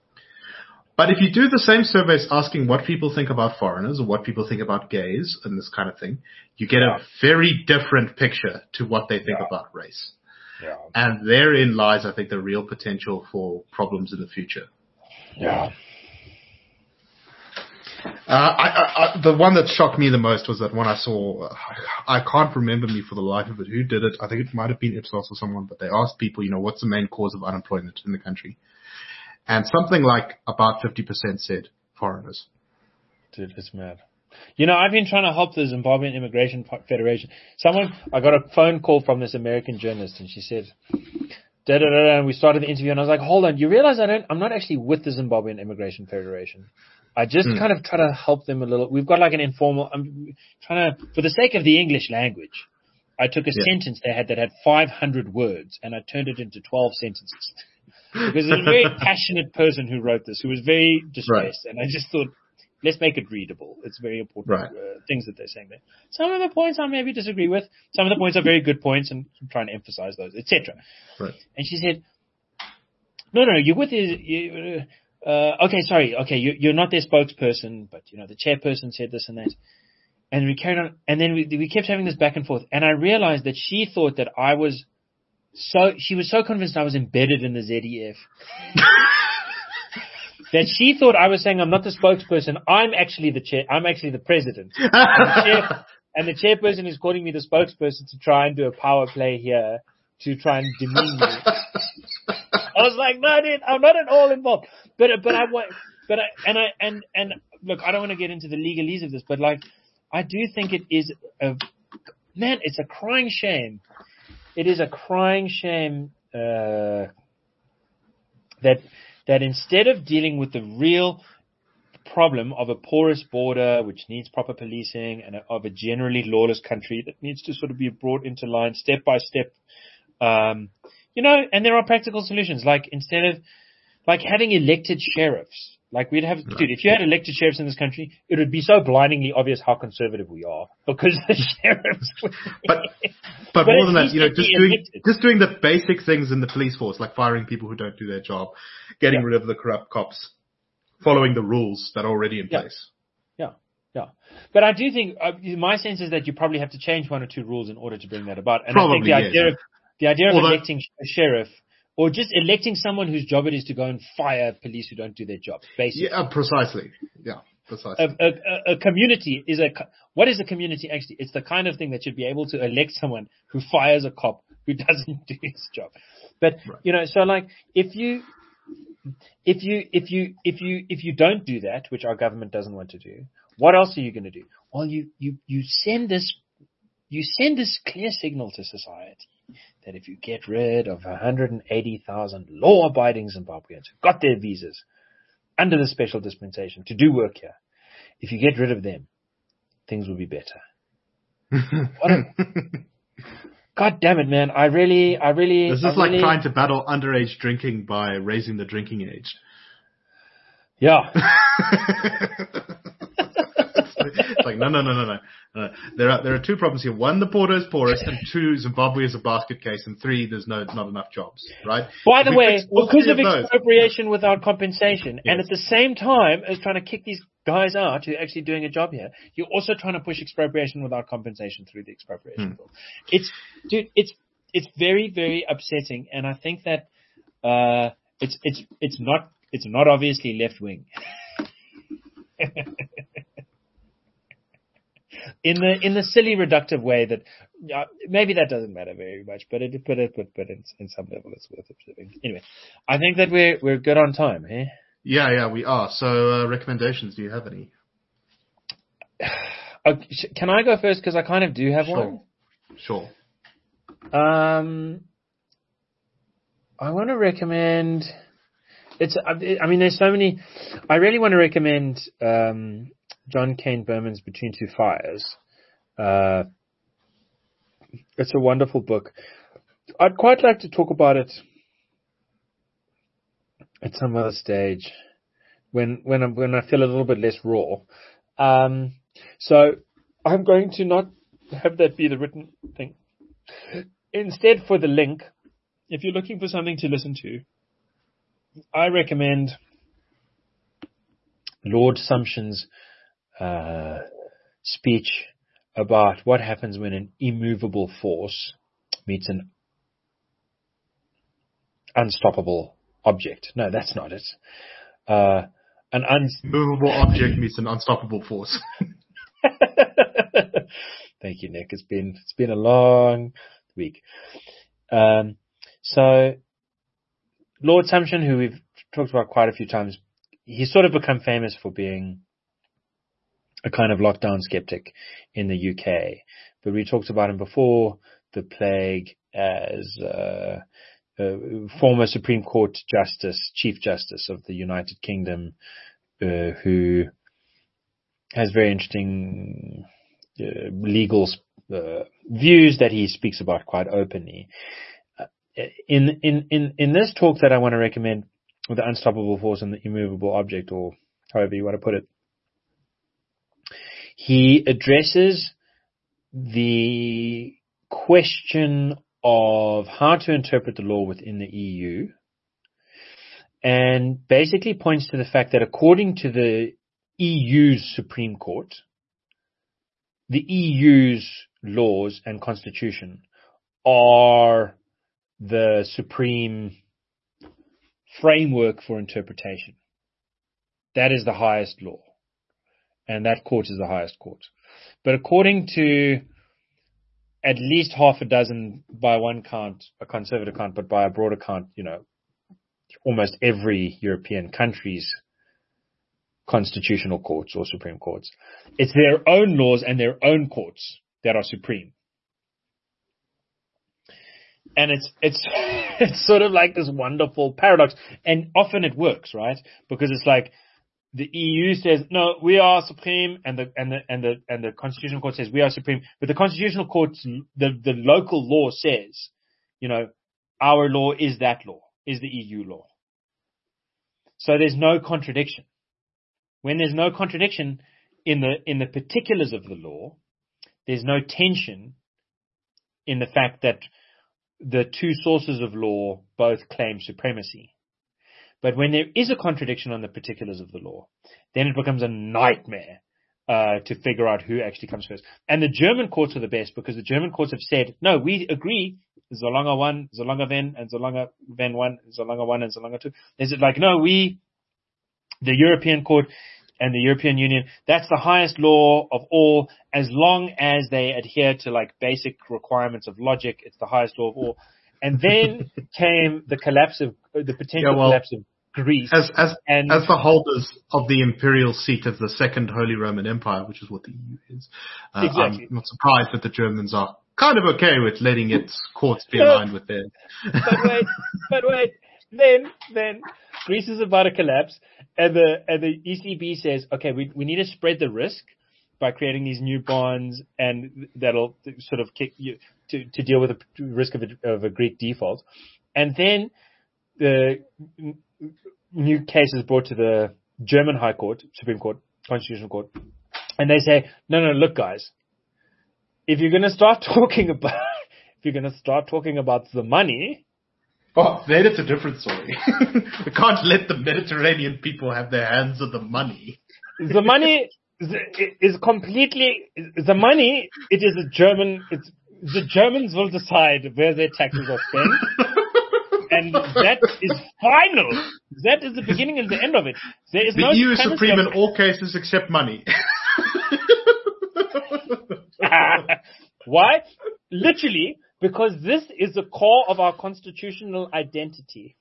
But if you do the same surveys asking what people think about foreigners or what people think about gays and this kind of thing, you get yeah. a very different picture to what they think yeah. about race. Yeah. And therein lies, I think, the real potential for problems in the future. Yeah. Uh, I, I, I, the one that shocked me the most was that one I saw, uh, I can't remember me for the life of it who did it. I think it might have been Ipsos or someone, but they asked people, you know, what's the main cause of unemployment in the country? And something like about fifty percent said foreigners. Dude, it's mad. You know, I've been trying to help the Zimbabwean Immigration Federation. Someone, I got a phone call from this American journalist, and she said, da da da, and we started the interview, and I was like, hold on, you realize I don't, I'm not actually with the Zimbabwean Immigration Federation. I just mm. kind of try to help them a little. We've got like an informal, I'm trying to, for the sake of the English language, I took a yeah. sentence they had that had five hundred words, and I turned it into twelve sentences. Because it's a very passionate person who wrote this, who was very distressed. Right. And I just thought, let's make it readable. It's very important right. uh, things that they're saying there. Some of the points I maybe disagree with. Some of the points are very good points, and I'm trying to emphasize those, et cetera. Right. And she said, no, no, you're with the, you, uh, okay, sorry, okay, you, you're not their spokesperson, but, you know, the chairperson said this and that. And we carried on, and then we, we kept having this back and forth. And I realized that she thought that I was So she was so convinced I was embedded in the Z E F that she thought I was saying I'm not the spokesperson. I'm actually the chair. I'm actually the president. And the, chair, and the chairperson is calling me the spokesperson to try and do a power play here to try and demean me. I was like, no, dude, I'm not at all involved. But but I want, but I and I and and look, I don't want to get into the legalese of this, but like, I do think it is a man. It's a crying shame. It is a crying shame uh, that that instead of dealing with the real problem of a porous border, which needs proper policing, and of a generally lawless country that needs to sort of be brought into line step by step, um, you know, and there are practical solutions. Like instead of like having elected sheriffs. Like we'd have, dude, if you had elected sheriffs in this country, it would be so blindingly obvious how conservative we are because the sheriffs would be. But, but, but more than that, you know, just doing, elected. just doing the basic things in the police force, like firing people who don't do their job, getting yeah. rid of the corrupt cops, following the rules that are already in yeah. place. Yeah. Yeah. But I do think, uh, my sense is that you probably have to change one or two rules in order to bring that about. And probably, I think the yes. idea of, the idea of Although, electing a sheriff, or just electing someone whose job it is to go and fire police who don't do their job, basically. Yeah, precisely. Yeah, precisely. A, a, a community is a, what is a community actually? It's the kind of thing that should be able to elect someone who fires a cop who doesn't do his job. But, right. you know, so like, if you, if you, if you, if you, if you don't do that, which our government doesn't want to do, What else are you going to do? Well, you, you, you send this, you send this clear signal to society that if you get rid of one hundred eighty thousand law-abiding Zimbabweans who got their visas under the special dispensation to do work here, if you get rid of them, things will be better. What a, God damn it, man. I really, I really... This is I like really, trying to battle underage drinking by raising the drinking age. Yeah. It's like, no, no, no, no, no. no. There are, there are two problems here. One, the poor is poorest, and two, Zimbabwe is a basket case, and three, there's no, not enough jobs, right? By If the we way, fix all because three of those- expropriation without compensation, and Yes. at the same time as trying to kick these guys out who are actually doing a job here, you're also trying to push expropriation without compensation through the expropriation Hmm. bill. It's, dude, it's, it's very, very upsetting, and I think that, uh, it's, it's, it's not, it's not obviously left wing. in the, in the silly reductive way that, uh, maybe that doesn't matter very much, but it, but it, but, but in, in some level it's worth observing. Anyway, I think that we're, we're good on time, eh? Yeah, yeah, we are. So, uh, recommendations, do you have any? Uh, can I go first? Because I kind of do have Sure. one. Sure. Um, I want to recommend. It's. I mean, there's so many. I really want to recommend um, John Kane Berman's Between Two Fires. Uh, it's a wonderful book. I'd quite like to talk about it at some other stage when when I'm when I feel a little bit less raw. Um, so I'm going to not have that be the written thing. Instead, for the link, if you're looking for something to listen to, I recommend Lord Sumption's uh, speech about what happens when an immovable force meets an unstoppable object. No, that's not it. Uh, an un- Movable object meets an unstoppable force. Thank you, Nick. It's been it's been a long week. Um, so, Lord Sumption, who we've talked about quite a few times, he's sort of become famous for being a kind of lockdown skeptic in the U K. But we talked about him before, the plague, as uh, uh, former Supreme Court Justice, Chief Justice of the United Kingdom, uh, who has very interesting uh, legal uh, views that he speaks about quite openly. Uh, in, in, in, in this talk that I want to recommend, with the unstoppable force and the immovable object, or however you want to put it, he addresses the question of how to interpret the law within the E U, and basically points to the fact that according to the E U's Supreme Court, the E U's laws and constitution are the supreme framework for interpretation. That is the highest law. And that court is the highest court. But according to at least half a dozen, by one count, a conservative count, but by a broader count, you know, almost every European country's constitutional courts or supreme courts, it's their own laws and their own courts that are supreme. And it's, it's, it's sort of like this wonderful paradox. And often it works, right? Because it's like, the E U says, no, we are supreme, and the, and the, and the, and the Constitutional Court says we are supreme. But the Constitutional Court, the, the local law says, you know, our law is that law, is the E U law. So there's no contradiction. When there's no contradiction in the, in the particulars of the law, there's no tension in the fact that the two sources of law both claim supremacy. But when there is a contradiction on the particulars of the law, then it becomes a nightmare uh, to figure out who actually comes first. And the German courts are the best, because the German courts have said, no, we agree, Zolange one, Zolange Ven, and Zolange Ven one, Zolange one, and Zolange two. Is it like, no, we, the European Court and the European Union, that's the highest law of all, as long as they adhere to like basic requirements of logic, it's the highest law of all. And then came the collapse of, the potential Yeah, well, collapse of Greece. As as and as the holders of the imperial seat of the Second Holy Roman Empire, which is what the E U is, uh, exactly. I'm not surprised that the Germans are kind of okay with letting its courts be aligned with theirs. But wait, but wait. Then, then Greece is about to collapse, and the and the E C B says, okay, we we need to spread the risk by creating these new bonds, and that'll sort of kick you to to deal with the risk of a, of a Greek default. And then the new case is brought to the German High Court, Supreme Court, Constitutional Court, and they say, no, no, look, guys, if you're going to start talking about, if you're going to start talking about the money, oh, then it's a different story. We can't let the Mediterranean people have their hands on the money. The money is completely the money. It is a German. It's the Germans will decide where their taxes are spent. And that is final. That is the beginning and the end of it. There is the no E U is supreme of, in all cases except money. Why? Literally, because this is the core of our constitutional identity.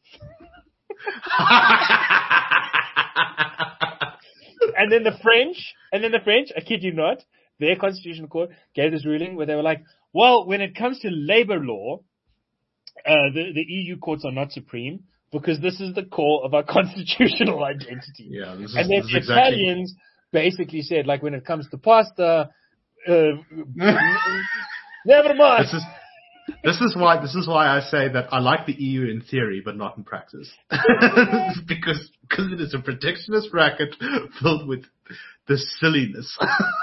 And then the French, and then the French, I kid you not, their constitutional court gave this ruling where they were like, well, when it comes to labor law, Uh, the, the E U courts are not supreme because this is the core of our constitutional identity. Yeah, this is, and then this the is exactly... Italians basically said, like, when it comes to pasta, uh, never mind. This is, this is why this is why I say that I like the E U in theory, but not in practice, because because it is a protectionist racket filled with the silliness.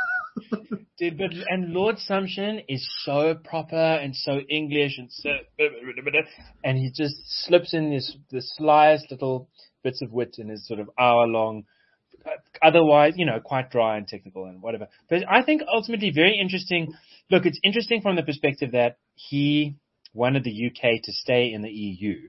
Dude, but and Lord Sumption is so proper and so English and so, and he just slips in this the slyest little bits of wit in his sort of hour long, otherwise, you know, quite dry and technical and whatever. But I think ultimately very interesting. Look, it's interesting from the perspective that he wanted the U K to stay in the E U,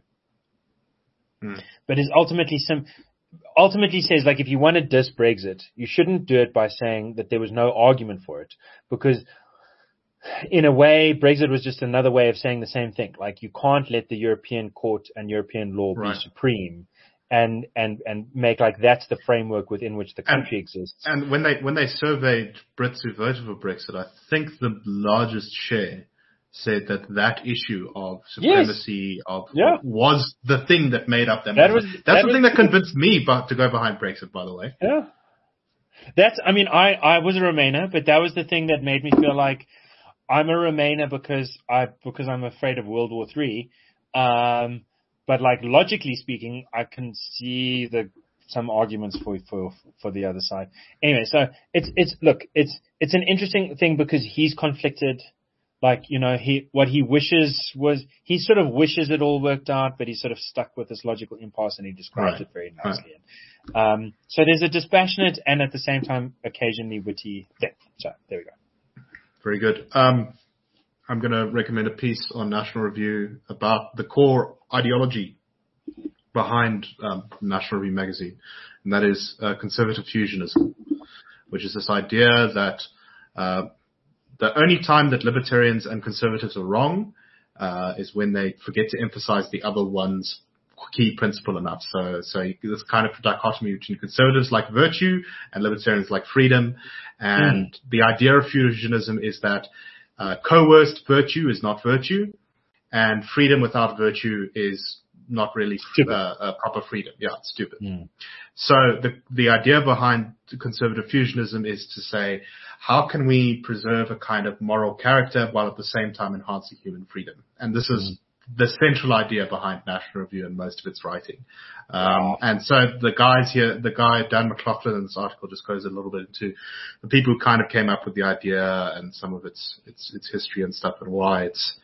hmm. but is ultimately some. ultimately says, like, if you want to diss Brexit, you shouldn't do it by saying that there was no argument for it, because in a way, Brexit was just another way of saying the same thing. Like, you can't let the European court and European law right. be supreme and, and, and make like that's the framework within which the country and, exists. And when they, when they surveyed Brits who voted for Brexit, I think the largest share said that that issue of supremacy yes. of yeah. was the thing that made up them. That was, That's that the was, thing that convinced me but to go behind Brexit, by the way. Yeah. That's, I mean, I, I was a Remainer, but that was the thing that made me feel like I'm a Remainer because I, because I'm afraid of World War Three. Um, but like logically speaking, I can see the, some arguments for, for, for the other side. Anyway, so it's, it's, look, it's, it's an interesting thing because he's conflicted. Like, you know, he, what he wishes was, he sort of wishes it all worked out, but he's sort of stuck with this logical impasse and he describes right. it very nicely. Right. Um, so there's a dispassionate and at the same time, occasionally witty thing. So there we go. Very good. Um, I'm going to recommend a piece on National Review about the core ideology behind um, National Review magazine, and that is uh, conservative fusionism, which is this idea that uh, the only time that libertarians and conservatives are wrong uh, is when they forget to emphasize the other one's key principle enough. So, so this kind of dichotomy between conservatives like virtue and libertarians like freedom. And mm. the idea of fusionism is that uh, coerced virtue is not virtue, and freedom without virtue is not really uh, uh, proper freedom. Yeah, it's stupid. Mm. So the the idea behind conservative fusionism is to say, how can we preserve a kind of moral character while at the same time enhancing human freedom? And this is mm. the central idea behind National Review and most of its writing. Um, wow. And so the guys here, the guy, Dan McLaughlin, in this article just goes a little bit into the people who kind of came up with the idea and some of its, its, its history and stuff and why it's,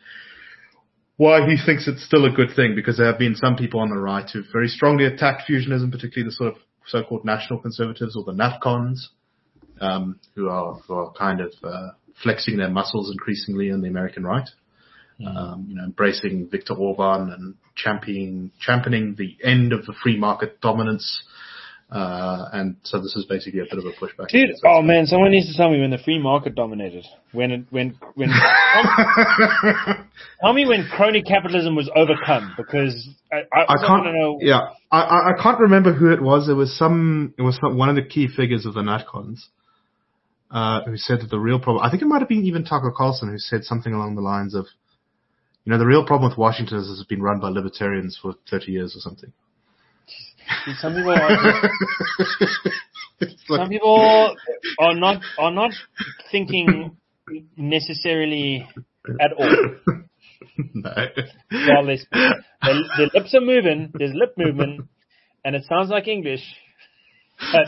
why he thinks it's still a good thing, because there have been some people on the right who've very strongly attacked fusionism, particularly the sort of so-called national conservatives or the NAFCONs, um, who are, who are kind of, uh, flexing their muscles increasingly in the American right. Mm. Um, you know, embracing Viktor Orban and championing, championing the end of the free market dominance. Uh, and so this is basically a bit of a pushback. Dude, oh man, someone needs to tell me when the free market dominated. When it, when, when, Tell me when crony capitalism was overcome, because I, I, I can't. know. Yeah, I, I I can't remember who it was. It was some. It was some, one of the key figures of the NatCons uh, who said that the real problem. I think it might have been even Tucker Carlson who said something along the lines of, you know, the real problem with Washington is it's been run by libertarians for thirty years or something. Some people are, some people are not are not thinking necessarily at all. No. Well, their, their lips are moving. There's lip movement, and it sounds like English, but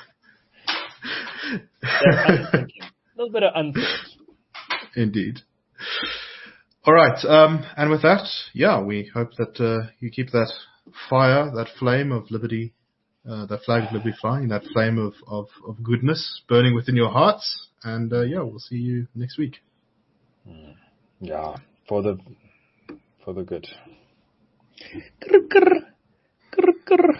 they're unthinking. A little bit of unthought. Indeed. All right, um, and with that, yeah, we hope that uh, you keep that fire, that flame of liberty, uh, that flag of liberty flying, that flame of, of, of goodness burning within your hearts. And uh, yeah, we'll see you next week. Yeah, for the for the good.